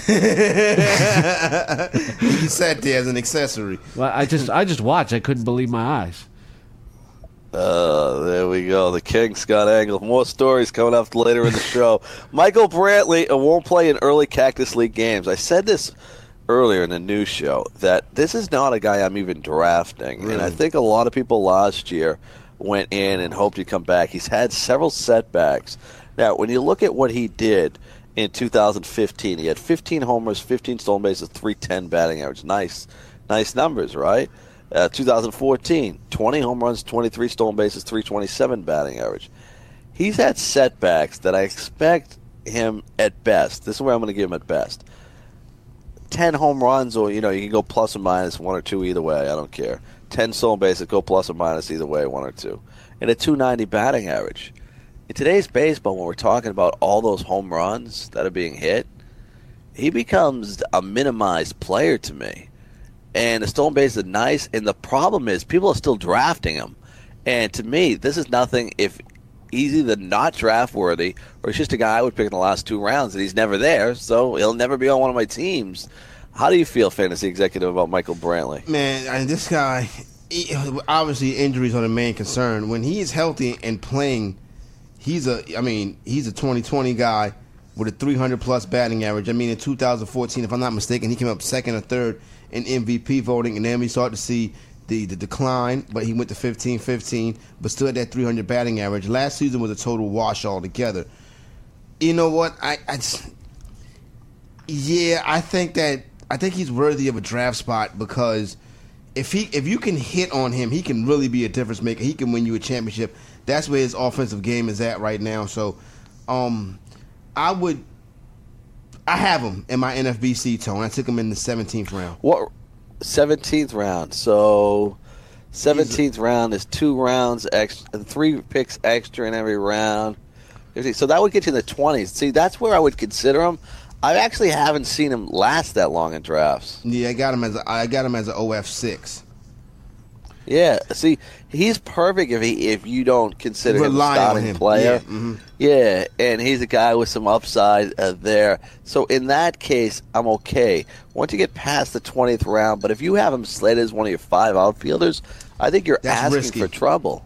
D: You sat there as an accessory.
C: Well, I just, I just watched. I couldn't believe my eyes.
B: Uh, there we go. The King, Scott Engel. More stories coming up later in the show. Michael Brantley uh, won't play in early Cactus League games. I said this earlier in the news show that this is not a guy I'm even drafting. And I
D: Really?
B: think a lot of people last year went in and hoped he'd come back. He's had several setbacks. Now, when you look at what he did in two thousand fifteen, he had fifteen homers, fifteen stolen bases, three ten batting average. Nice, nice numbers, right? Uh, two thousand fourteen, twenty home runs, twenty-three stolen bases, three twenty-seven batting average. He's had setbacks that I expect him at best. This is where I'm going to give him at best. ten home runs, or, you know, you can go plus or minus one or two either way. I don't care. ten stolen bases, go plus or minus either way, one or two. And a two ninety batting average. In today's baseball, when we're talking about all those home runs that are being hit, he becomes a minimized player to me. And the stolen bases are nice, and the problem is people are still drafting him. And to me, this is nothing if he's either not draft worthy or he's just a guy I would pick in the last two rounds, and he's never there, so he'll never be on one of my teams. How do you feel, fantasy executive, about Michael Brantley?
D: Man, I, this guy, he, obviously injuries are the main concern. When he is healthy and playing, he's a, I mean, he's a twenty twenty guy. with a three hundred plus batting average. I mean, in two thousand fourteen, if I'm not mistaken, he came up second or third in M V P voting, and then we started to see the, the decline, but he went to fifteen fifteen, but still at that three hundred batting average. Last season was a total wash altogether. You know what? I, I just, yeah, I think that I think he's worthy of a draft spot because if he if you can hit on him, he can really be a difference maker. He can win you a championship. That's where his offensive game is at right now. So, um. I would. I have him in my N F B C, Tone. I took him in the seventeenth round.
B: What? seventeenth round. So, seventeenth round is two rounds extra, three picks extra in every round. So that would get you in the twenties. See, that's where I would consider him. I actually haven't seen him last that long in drafts.
D: Yeah, I got him as a, I got him as an O F six.
B: Yeah, see, he's perfect if he if you don't consider him a
D: Rely on
B: starting
D: him.
B: player.
D: Yeah, mhm.
B: Yeah, and he's a guy with some upside uh, there. So in that case, I'm okay. Once you get past the twentieth round, but if you have him slated as one of your five outfielders, I think you're
D: That's
B: asking
D: risky.
B: for trouble.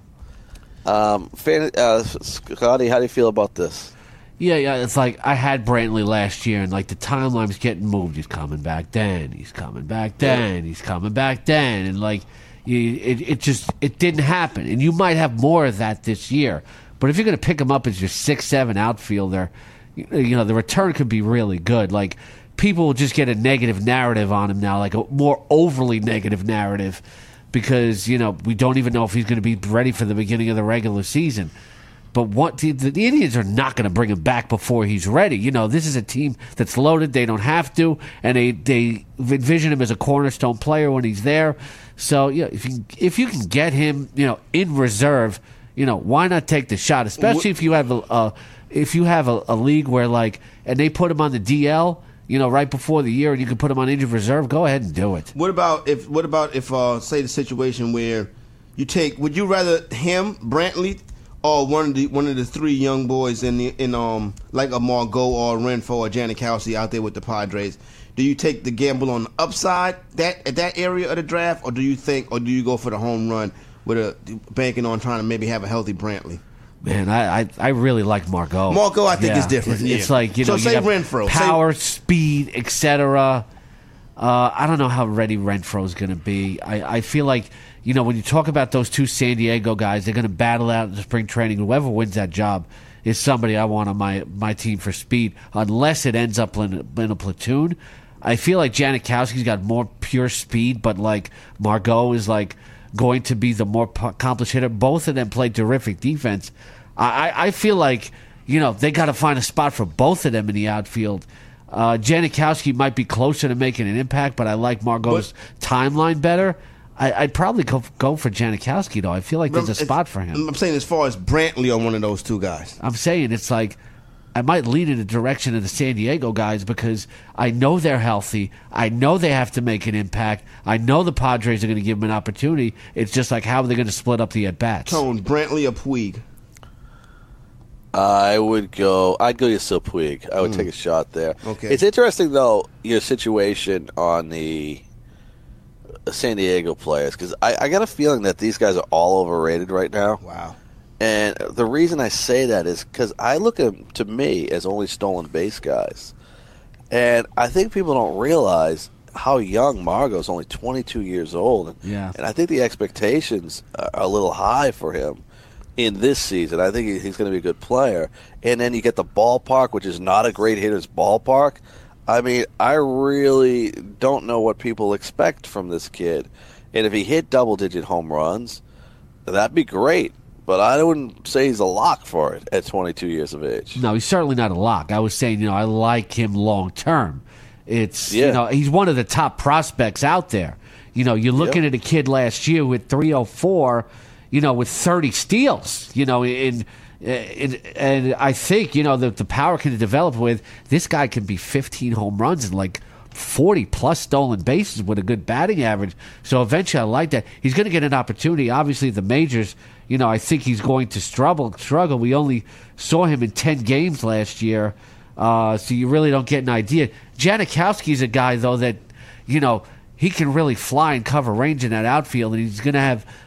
B: Um, fan, uh, Scotty, how do you feel about this?
C: Yeah, yeah. It's like I had Brantley last year, and like the timeline was getting moved. He's coming back then. He's coming back then. He's coming back then, and like. You, it, it just it didn't happen, and you might have more of that this year. But if you're going to pick him up as your six, seven outfielder, you, you know the return could be really good. Like people will just get a negative narrative on him now, like a more overly negative narrative, because you know we don't even know if he's going to be ready for the beginning of the regular season. But what the, the Indians are not going to bring him back before he's ready. You know, this is a team that's loaded. They don't have to, and they they envision him as a cornerstone player when he's there. So, yeah, if you if you can get him, you know, in reserve, you know, why not take the shot? Especially if you have a, a if you have a, a league where like, and they put him on the D L, you know, right before the year, and you can put him on injured reserve. Go ahead and do it.
D: What about if what about if uh, say the situation where you take? Would you rather him, Brantley, or one of the one of the three young boys in the in um like a Margot or a Renfroe or Janikowski out there with the Padres? Do you take the gamble on the upside that at that area of the draft, or do you think, or do you go for the home run with a banking on trying to maybe have a healthy Brantley?
C: Man, I I, I really like Margot.
D: Margot, I think
C: Yeah.
D: is different.
C: It's, it's
D: yeah.
C: like you
D: so
C: know,
D: say
C: you have
D: Renfroe,
C: power,
D: say,
C: speed, et cetera. Uh, I don't know how ready Renfroe's going to be. I, I feel like you know when you talk about those two San Diego guys, they're going to battle out in the spring training. Whoever wins that job is somebody I want on my my team for speed, unless it ends up in a, in a platoon. I feel like Janikowski's got more pure speed, but like Margot is like going to be the more p- accomplished hitter. Both of them play terrific defense. I, I, I feel like you know they got to find a spot for both of them in the outfield. Uh, Janikowski might be closer to making an impact, but I like Margot's timeline better. I, I'd probably go go for Janikowski though. I feel like there's a spot for him.
D: I'm saying as far as Brantley on one of those two guys.
C: I'm saying it's like I might lean in the direction of the San Diego guys because I know they're healthy. I know they have to make an impact. I know the Padres are going to give them an opportunity. It's just like how are they going to split up the at-bats?
D: Tone, Brantley or Puig?
B: I would go. I'd go Yasiel Puig. I would take a shot there.
D: Okay.
B: It's interesting though your situation on the San Diego players because I, I got a feeling that these guys are all overrated right now.
D: Wow.
B: And the reason I say that is because I look at them, to me, as only stolen base guys. And I think people don't realize how young Margot's only twenty-two years old.
C: Yeah.
B: And I think the expectations are a little high for him in this season. I think he's going to be a good player. And then you get the ballpark, which is not a great hitter's ballpark. I mean, I really don't know what people expect from this kid. And if he hit double-digit home runs, that'd be great. But I wouldn't say he's a lock for it at twenty-two years of age.
C: No, he's certainly not a lock. I was saying, you know, I like him long term. It's,
B: Yeah.
C: you know, he's one of the top prospects out there. You know, you're looking
B: Yep.
C: at a kid last year with three oh four, you know, with thirty steals, you know, in, in and I think, you know, that the power can develop with this guy can be fifteen home runs and like forty plus stolen bases with a good batting average. So eventually I like that. He's going to get an opportunity. Obviously, the majors, you know, I think he's going to struggle. Struggle. We only saw him in ten games last year, uh, so you really don't get an idea. Janikowski's a guy, though, that, you know, he can really fly and cover range in that outfield, and he's going to have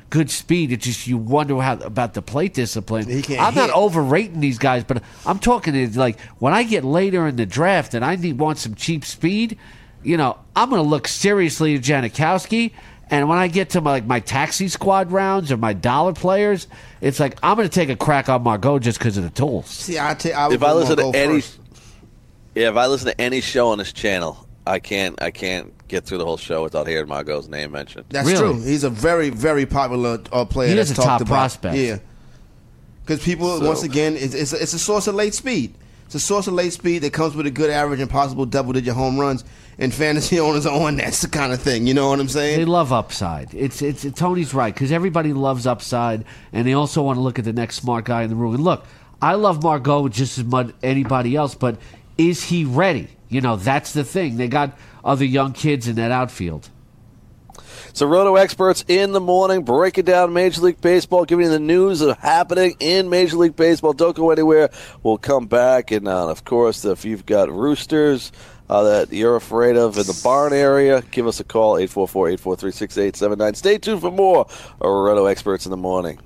C: good speed. It's just you wonder how about the plate discipline.
D: He can't
C: I'm not
D: hit.
C: overrating these guys, but I'm talking to, like, when I get later in the draft and I need want some cheap speed, you know, I'm going to look seriously at Janikowski. And when I get to my, like my taxi squad rounds or my dollar players, it's like I'm going to take a crack on Margot just because of the tools.
D: See, I, ta- I would
B: If I
D: go
B: listen to
D: Margot
B: any,
D: first.
B: yeah, if I listen to any show on this channel, I can't, I can't get through the whole show without hearing Margot's name mentioned.
D: That's
C: Really?
D: true. He's a very, very popular uh, player.
C: He
D: that's
C: is a
D: talked
C: top
D: about.
C: prospect.
D: Yeah, because people,
B: So-
D: once again, it's, it's, a, it's a source of late speed. It's a source of late speed that comes with a good average and possible double-digit home runs. And fantasy owners are on that's the kind of thing. You know what I'm saying?
C: They love upside. It's it's Tony's right because everybody loves upside, and they also want to look at the next smart guy in the room. And look, I love Margot just as much as anybody else, but is he ready? You know, that's the thing. They got other young kids in that outfield.
B: So Roto Experts in the morning, breaking down Major League Baseball, giving you the news of happening in Major League Baseball. Don't go anywhere. We'll come back, and uh, of course, if you've got roosters uh, that you're afraid of in the barn area, give us a call, eight four four, eight four three, six eight seven nine. Stay tuned for more Roto Experts in the morning.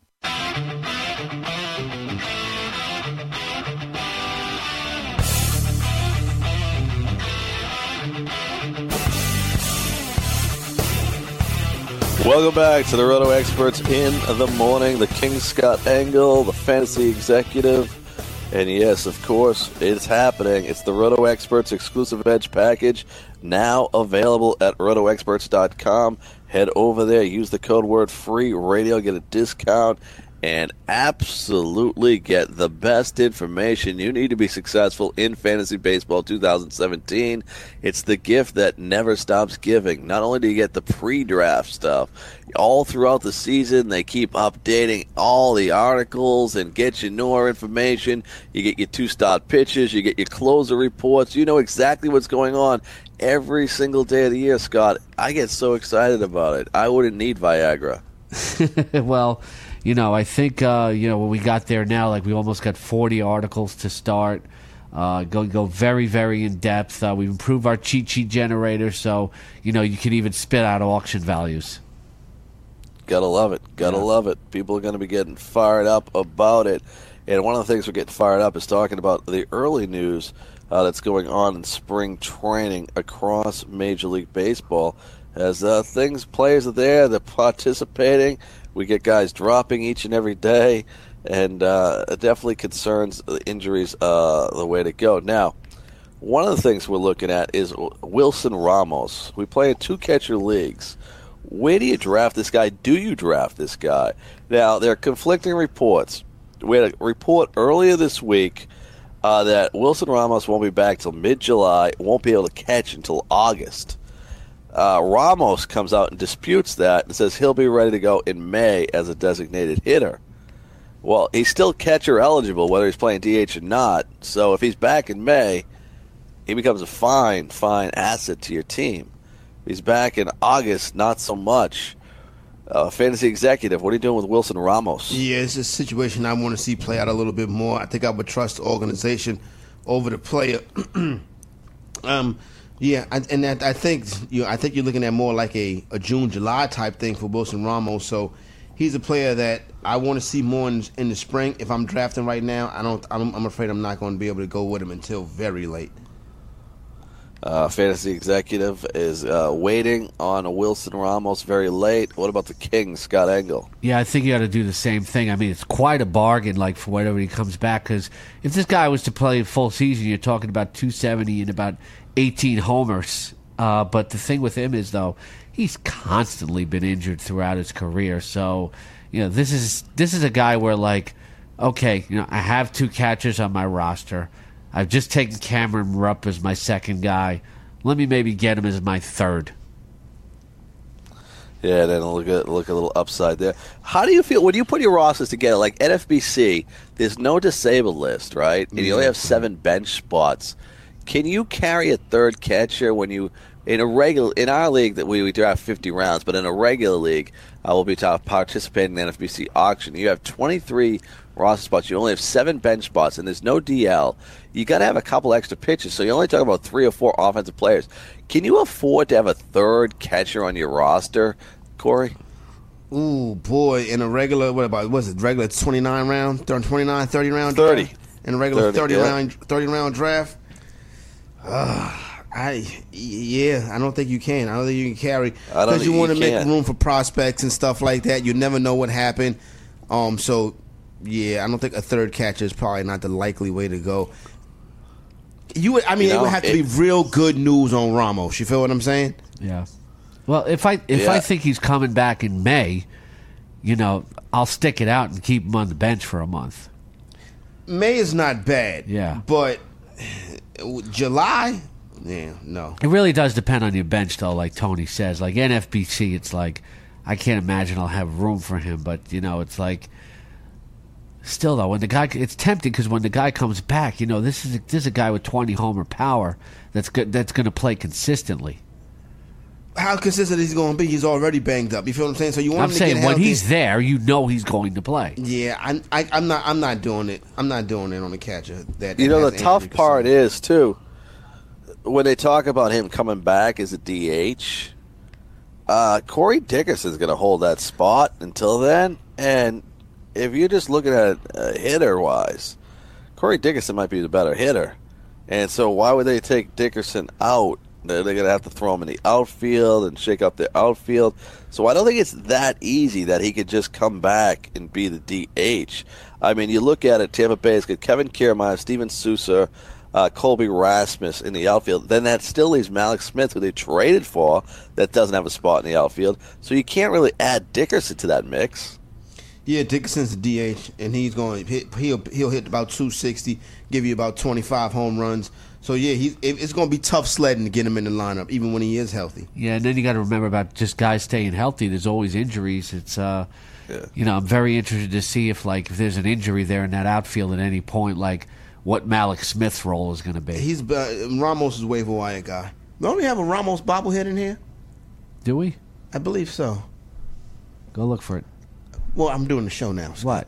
B: Welcome back to the Roto Experts in the morning. The King Scott Engel, the fantasy executive. And yes, of course, it's happening. It's the Roto Experts exclusive edge package, now available at roto experts dot com. Head over there, use the code word free radio, get a discount, and absolutely get the best information you need to be successful in fantasy baseball two thousand seventeen. It's the gift that never stops giving. Not only do you get the pre-draft stuff, all throughout the season they keep updating all the articles and get you more information. You get your two-start pitches, you get your closer reports. You know exactly what's going on every single day of the year, Scott. I get so excited about it. I wouldn't need Viagra.
C: Well, you know, I think, uh, you know, when we got there now, like we almost got forty articles to start. Uh, go go very, very in depth. Uh, we've improved our cheat sheet generator, so, you know, you can even spit out auction values.
B: Gotta love it. Gotta
C: Yeah.
B: love it. People are going to be getting fired up about it. And one of the things we're getting fired up is talking about the early news uh, that's going on in spring training across Major League Baseball. As uh, things, players are there, they're participating. We get guys dropping each and every day. And uh, it definitely concerns the injuries uh, the way to go. Now, one of the things we're looking at is Wilson Ramos. We play in two catcher leagues. Where do you draft this guy? Do you draft this guy? Now, there are conflicting reports. We had a report earlier this week uh, that Wilson Ramos won't be back till mid-July, won't be able to catch until August. Uh, Ramos comes out and disputes that and says he'll be ready to go in May as a designated hitter. Well, he's still catcher eligible whether he's playing D H or not. So if he's back in May, he becomes a fine, fine asset to your team. If he's back in August, not so much. Uh, fantasy executive, what are you doing with Wilson Ramos?
D: Yeah, it's a situation I want to see play out a little bit more. I think I would trust the organization over the player. um, yeah, I, and that, I think you know, I think you're looking at more like a, a June, July type thing for Wilson Ramos. So he's a player that I want to see more in, in the spring. If I'm drafting right now, I don't. I'm, I'm afraid I'm not going to be able to go with him until very late.
B: Uh, fantasy executive is uh, waiting on a Wilson Ramos very late. What about the King, Scott Engel?
C: Yeah, I think you got to do the same thing. I mean, it's quite a bargain, like, for whenever he comes back, because if this guy was to play a full season, you're talking about two seventy and about eighteen homers. Uh, but the thing with him is, though, he's constantly been injured throughout his career. So, you know, this is this is a guy where, like, okay, you know, I have two catchers on my roster. I've just taken Cameron Rupp as my second guy. Let me maybe get him as my third.
B: Yeah, then look at look a little upside there. How do you feel when you put your rosters together? Like N F B C, there's no disabled list, right? And you only have seven bench spots. Can you carry a third catcher when you in a regular in our league that we, we draft fifty rounds, but in a regular league, I will be participating in the N F B C auction. You have twenty-three roster spots. You only have seven bench spots, and there's no D L. You got to have a couple extra pitches, so you're only talking about three or four offensive players. Can you afford to have a third catcher on your roster, Corey?
D: Ooh, boy, in a regular, what about, what's it, regular twenty-nine round, twenty-nine, thirty round
B: thirty.
D: draft? In a regular
B: thirty,
D: thirty
B: yeah.
D: round thirty round draft? Uh, I, yeah, I don't think you can. I don't think you can carry.
B: I don't
D: Because you
B: think
D: want to
B: you
D: make
B: can.
D: room for prospects and stuff like that. You never know what happened. Um, so, yeah, I don't think a third catcher is probably not the likely way to go. You would, I mean,
B: You
D: it would
B: know,
D: have to
B: it-
D: be real good news on Ramos. You feel what I'm saying?
C: Yeah. Well, if I if
B: Yeah.
C: I think he's coming back in May, you know, I'll stick it out and keep him on the bench for a month.
D: May is not bad.
C: Yeah.
D: But July, yeah, no.
C: It really does depend on your bench, though. Like Tony says, like N F B C, it's like I can't imagine I'll have room for him. But you know, it's like still though, when the guy, it's tempting because when the guy comes back, you know, this is a, this is a guy with twenty homer power that's good. That's going to play consistently.
D: How consistent is he going to be? He's already banged up. You feel what I'm saying? So you want
C: I'm
D: him to
C: saying
D: get
C: when
D: healthy.
C: he's there, you know he's going to play.
D: Yeah, I, I, I'm not. I'm not doing it. I'm not doing it on the catcher. That
B: You know,
D: has
B: the tough
D: injury
B: part
D: concern.
B: is, too, when they talk about him coming back as a D H, uh, Corey Dickerson's going to hold that spot until then. And if you're just looking at it uh, hitter-wise, Corey Dickerson might be the better hitter. And so why would they take Dickerson out? They're going to have to throw him in the outfield and shake up the outfield. So I don't think it's that easy that he could just come back and be the D H. I mean, you look at it, Tampa Bay's got Kevin Kiermaier, Steven Souza, uh, Colby Rasmus in the outfield. Then that still leaves Malik Smith, who they traded for, that doesn't have a spot in the outfield. So you can't really add Dickerson to that mix.
D: Yeah, Dickerson's a D H, and he's going to hit. He'll he'll hit about two sixty, give you about twenty-five home runs. So yeah, he's it, it's going to be tough sledding to get him in the lineup, even when he is healthy.
C: Yeah, and then you got to remember about just guys staying healthy. There's always injuries. It's uh,
B: Yeah.
C: you know, I'm very interested to see if like if there's an injury there in that outfield at any point, like what Malik Smith's role is going to be.
D: He's uh, Ramos is waiver wire guy. Don't we have a Ramos bobblehead in here?
C: Do we?
D: I believe so.
C: Go look for it.
D: Well, I'm doing the show now.
C: What?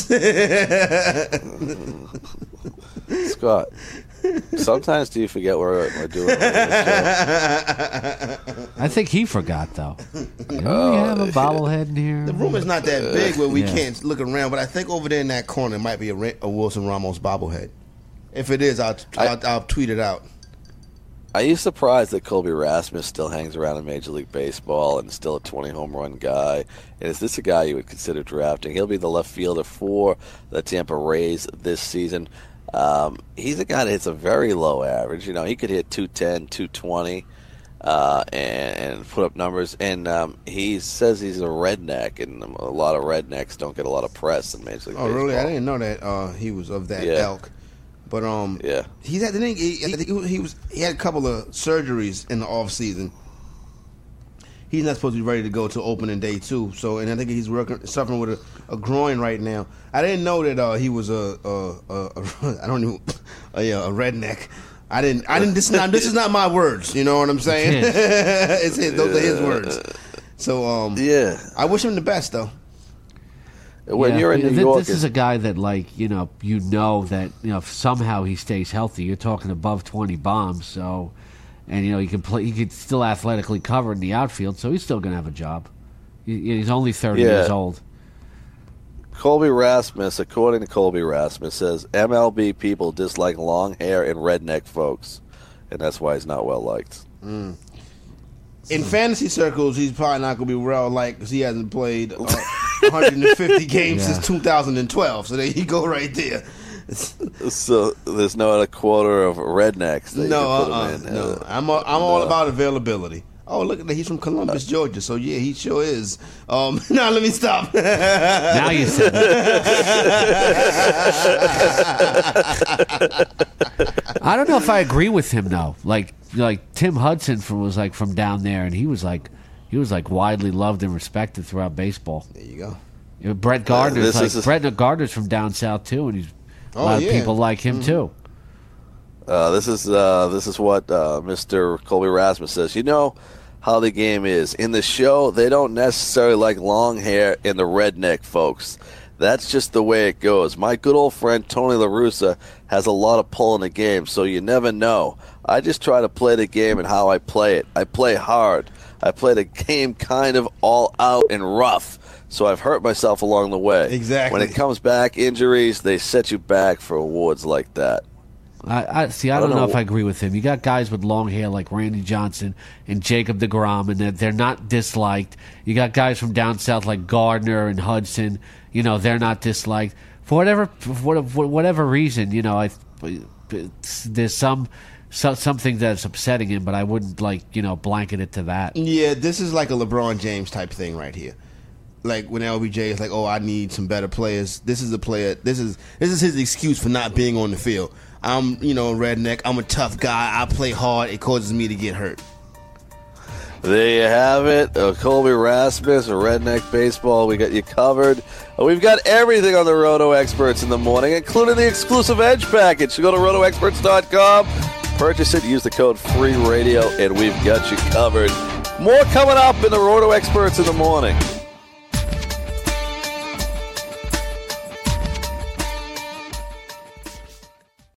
B: Scott, sometimes do you forget we're, we're doing this show?
C: I think he forgot though. Do we have a bobblehead in here?
D: The room is not that big where we
C: Yeah.
D: can't look around, but I think over there in that corner might be a, Ra- a Wilson Ramos bobblehead. If it is, I'll,
B: I-
D: I'll, I'll tweet it out.
B: Are you surprised that Colby Rasmus still hangs around in Major League Baseball and still a twenty home run guy? And is this a guy you would consider drafting? He'll be the left fielder for the Tampa Rays this season. Um, he's a guy that hits a very low average. You know, he could hit two ten, two twenty uh, and, and put up numbers. And um, he says he's a redneck, and a lot of rednecks don't get a lot of press in Major League
D: Oh,
B: Baseball.
D: really? I didn't know that uh, he was of that
B: Yeah.
D: elk. But um,
B: Yeah.
D: he's had the thing. He, he, he was he had a couple of surgeries in the off season. He's not supposed to be ready to go to opening day too. So, and I think he's working suffering with a, a groin right now. I didn't know that uh, he was a, a, a, a I don't even a, yeah, a redneck. I didn't. I didn't. This is not. This is not my words. You know what I'm saying?
C: It's
D: it's his, those are his words. So um,
B: Yeah.
D: I wish him the best though.
B: When
C: Yeah,
B: you're in New
C: th-
B: York,
C: this is a guy that, like, you know, you know that, you know, if somehow he stays healthy. You're talking above twenty bombs, so, and you know, he can play. He could still athletically cover in the outfield, so he's still going to have a job. He, he's only thirty
B: Yeah.
C: years old.
B: Colby Rasmus, according to Colby Rasmus, says M L B people dislike long hair and redneck folks, and that's why he's not well liked.
D: In fantasy circles, he's probably not going to be well liked because he hasn't played uh, one hundred fifty games
C: Yeah.
D: since two thousand twelve. So there you go, right there.
B: So there's no other quarter of rednecks that
D: No,
B: you can put
D: uh-uh,
B: him in.
D: no.
B: Uh,
D: I'm all, I'm all
B: no.
D: about availability. Oh, look at that. He's from Columbus, Georgia. So yeah, he sure is. Um, now let me stop.
C: Now you said it. I don't know if I agree with him though. Like, like Tim Hudson from was like from down there, and he was like, he was like widely loved and respected throughout baseball.
D: There you go.
C: You know, Brett Gardner's
B: this
C: like
B: is a-
C: Brett Gardner's from down south too, and he's a
D: Oh,
C: lot
D: yeah.
C: of people like him too.
B: Uh, this is uh, this is what uh, Mister Colby Rasmus says. You know how the game is. In the show, they don't necessarily like long hair and the redneck folks. That's just the way it goes. My good old friend Tony La Russa has a lot of pull in the game, so you never know. I just try to play the game and how I play it. I play hard. I play the game kind of all out and rough. So I've hurt myself along the way.
D: Exactly.
B: When it comes back, injuries, they set you back for awards like that.
C: I, I see. I,
B: I
C: don't,
B: don't
C: know
B: know.
C: if I agree with him. You got guys with long hair like Randy Johnson and Jacob deGrom, and they're, they're not disliked. You got guys from down south like Gardner and Hudson. You know, they're not disliked for whatever for whatever reason. You know, I there's some. So, something that's upsetting him, but I wouldn't like you know blanket it to that.
D: Yeah, this is like a LeBron James type thing right here. Like when L B J is like, "Oh, I need some better players." This is a player. This is this is his excuse for not being on the field. I'm, you know, redneck. I'm a tough guy. I play hard. It causes me to get hurt.
B: There you have it. Uh, Colby Rasmus, Redneck Baseball. We got you covered. Uh, we've got everything on the Roto Experts in the morning, including the exclusive Edge package. You go to roto experts dot com, purchase it, use the code FREERADIO, and we've got you covered. More coming up in the Roto Experts in the morning.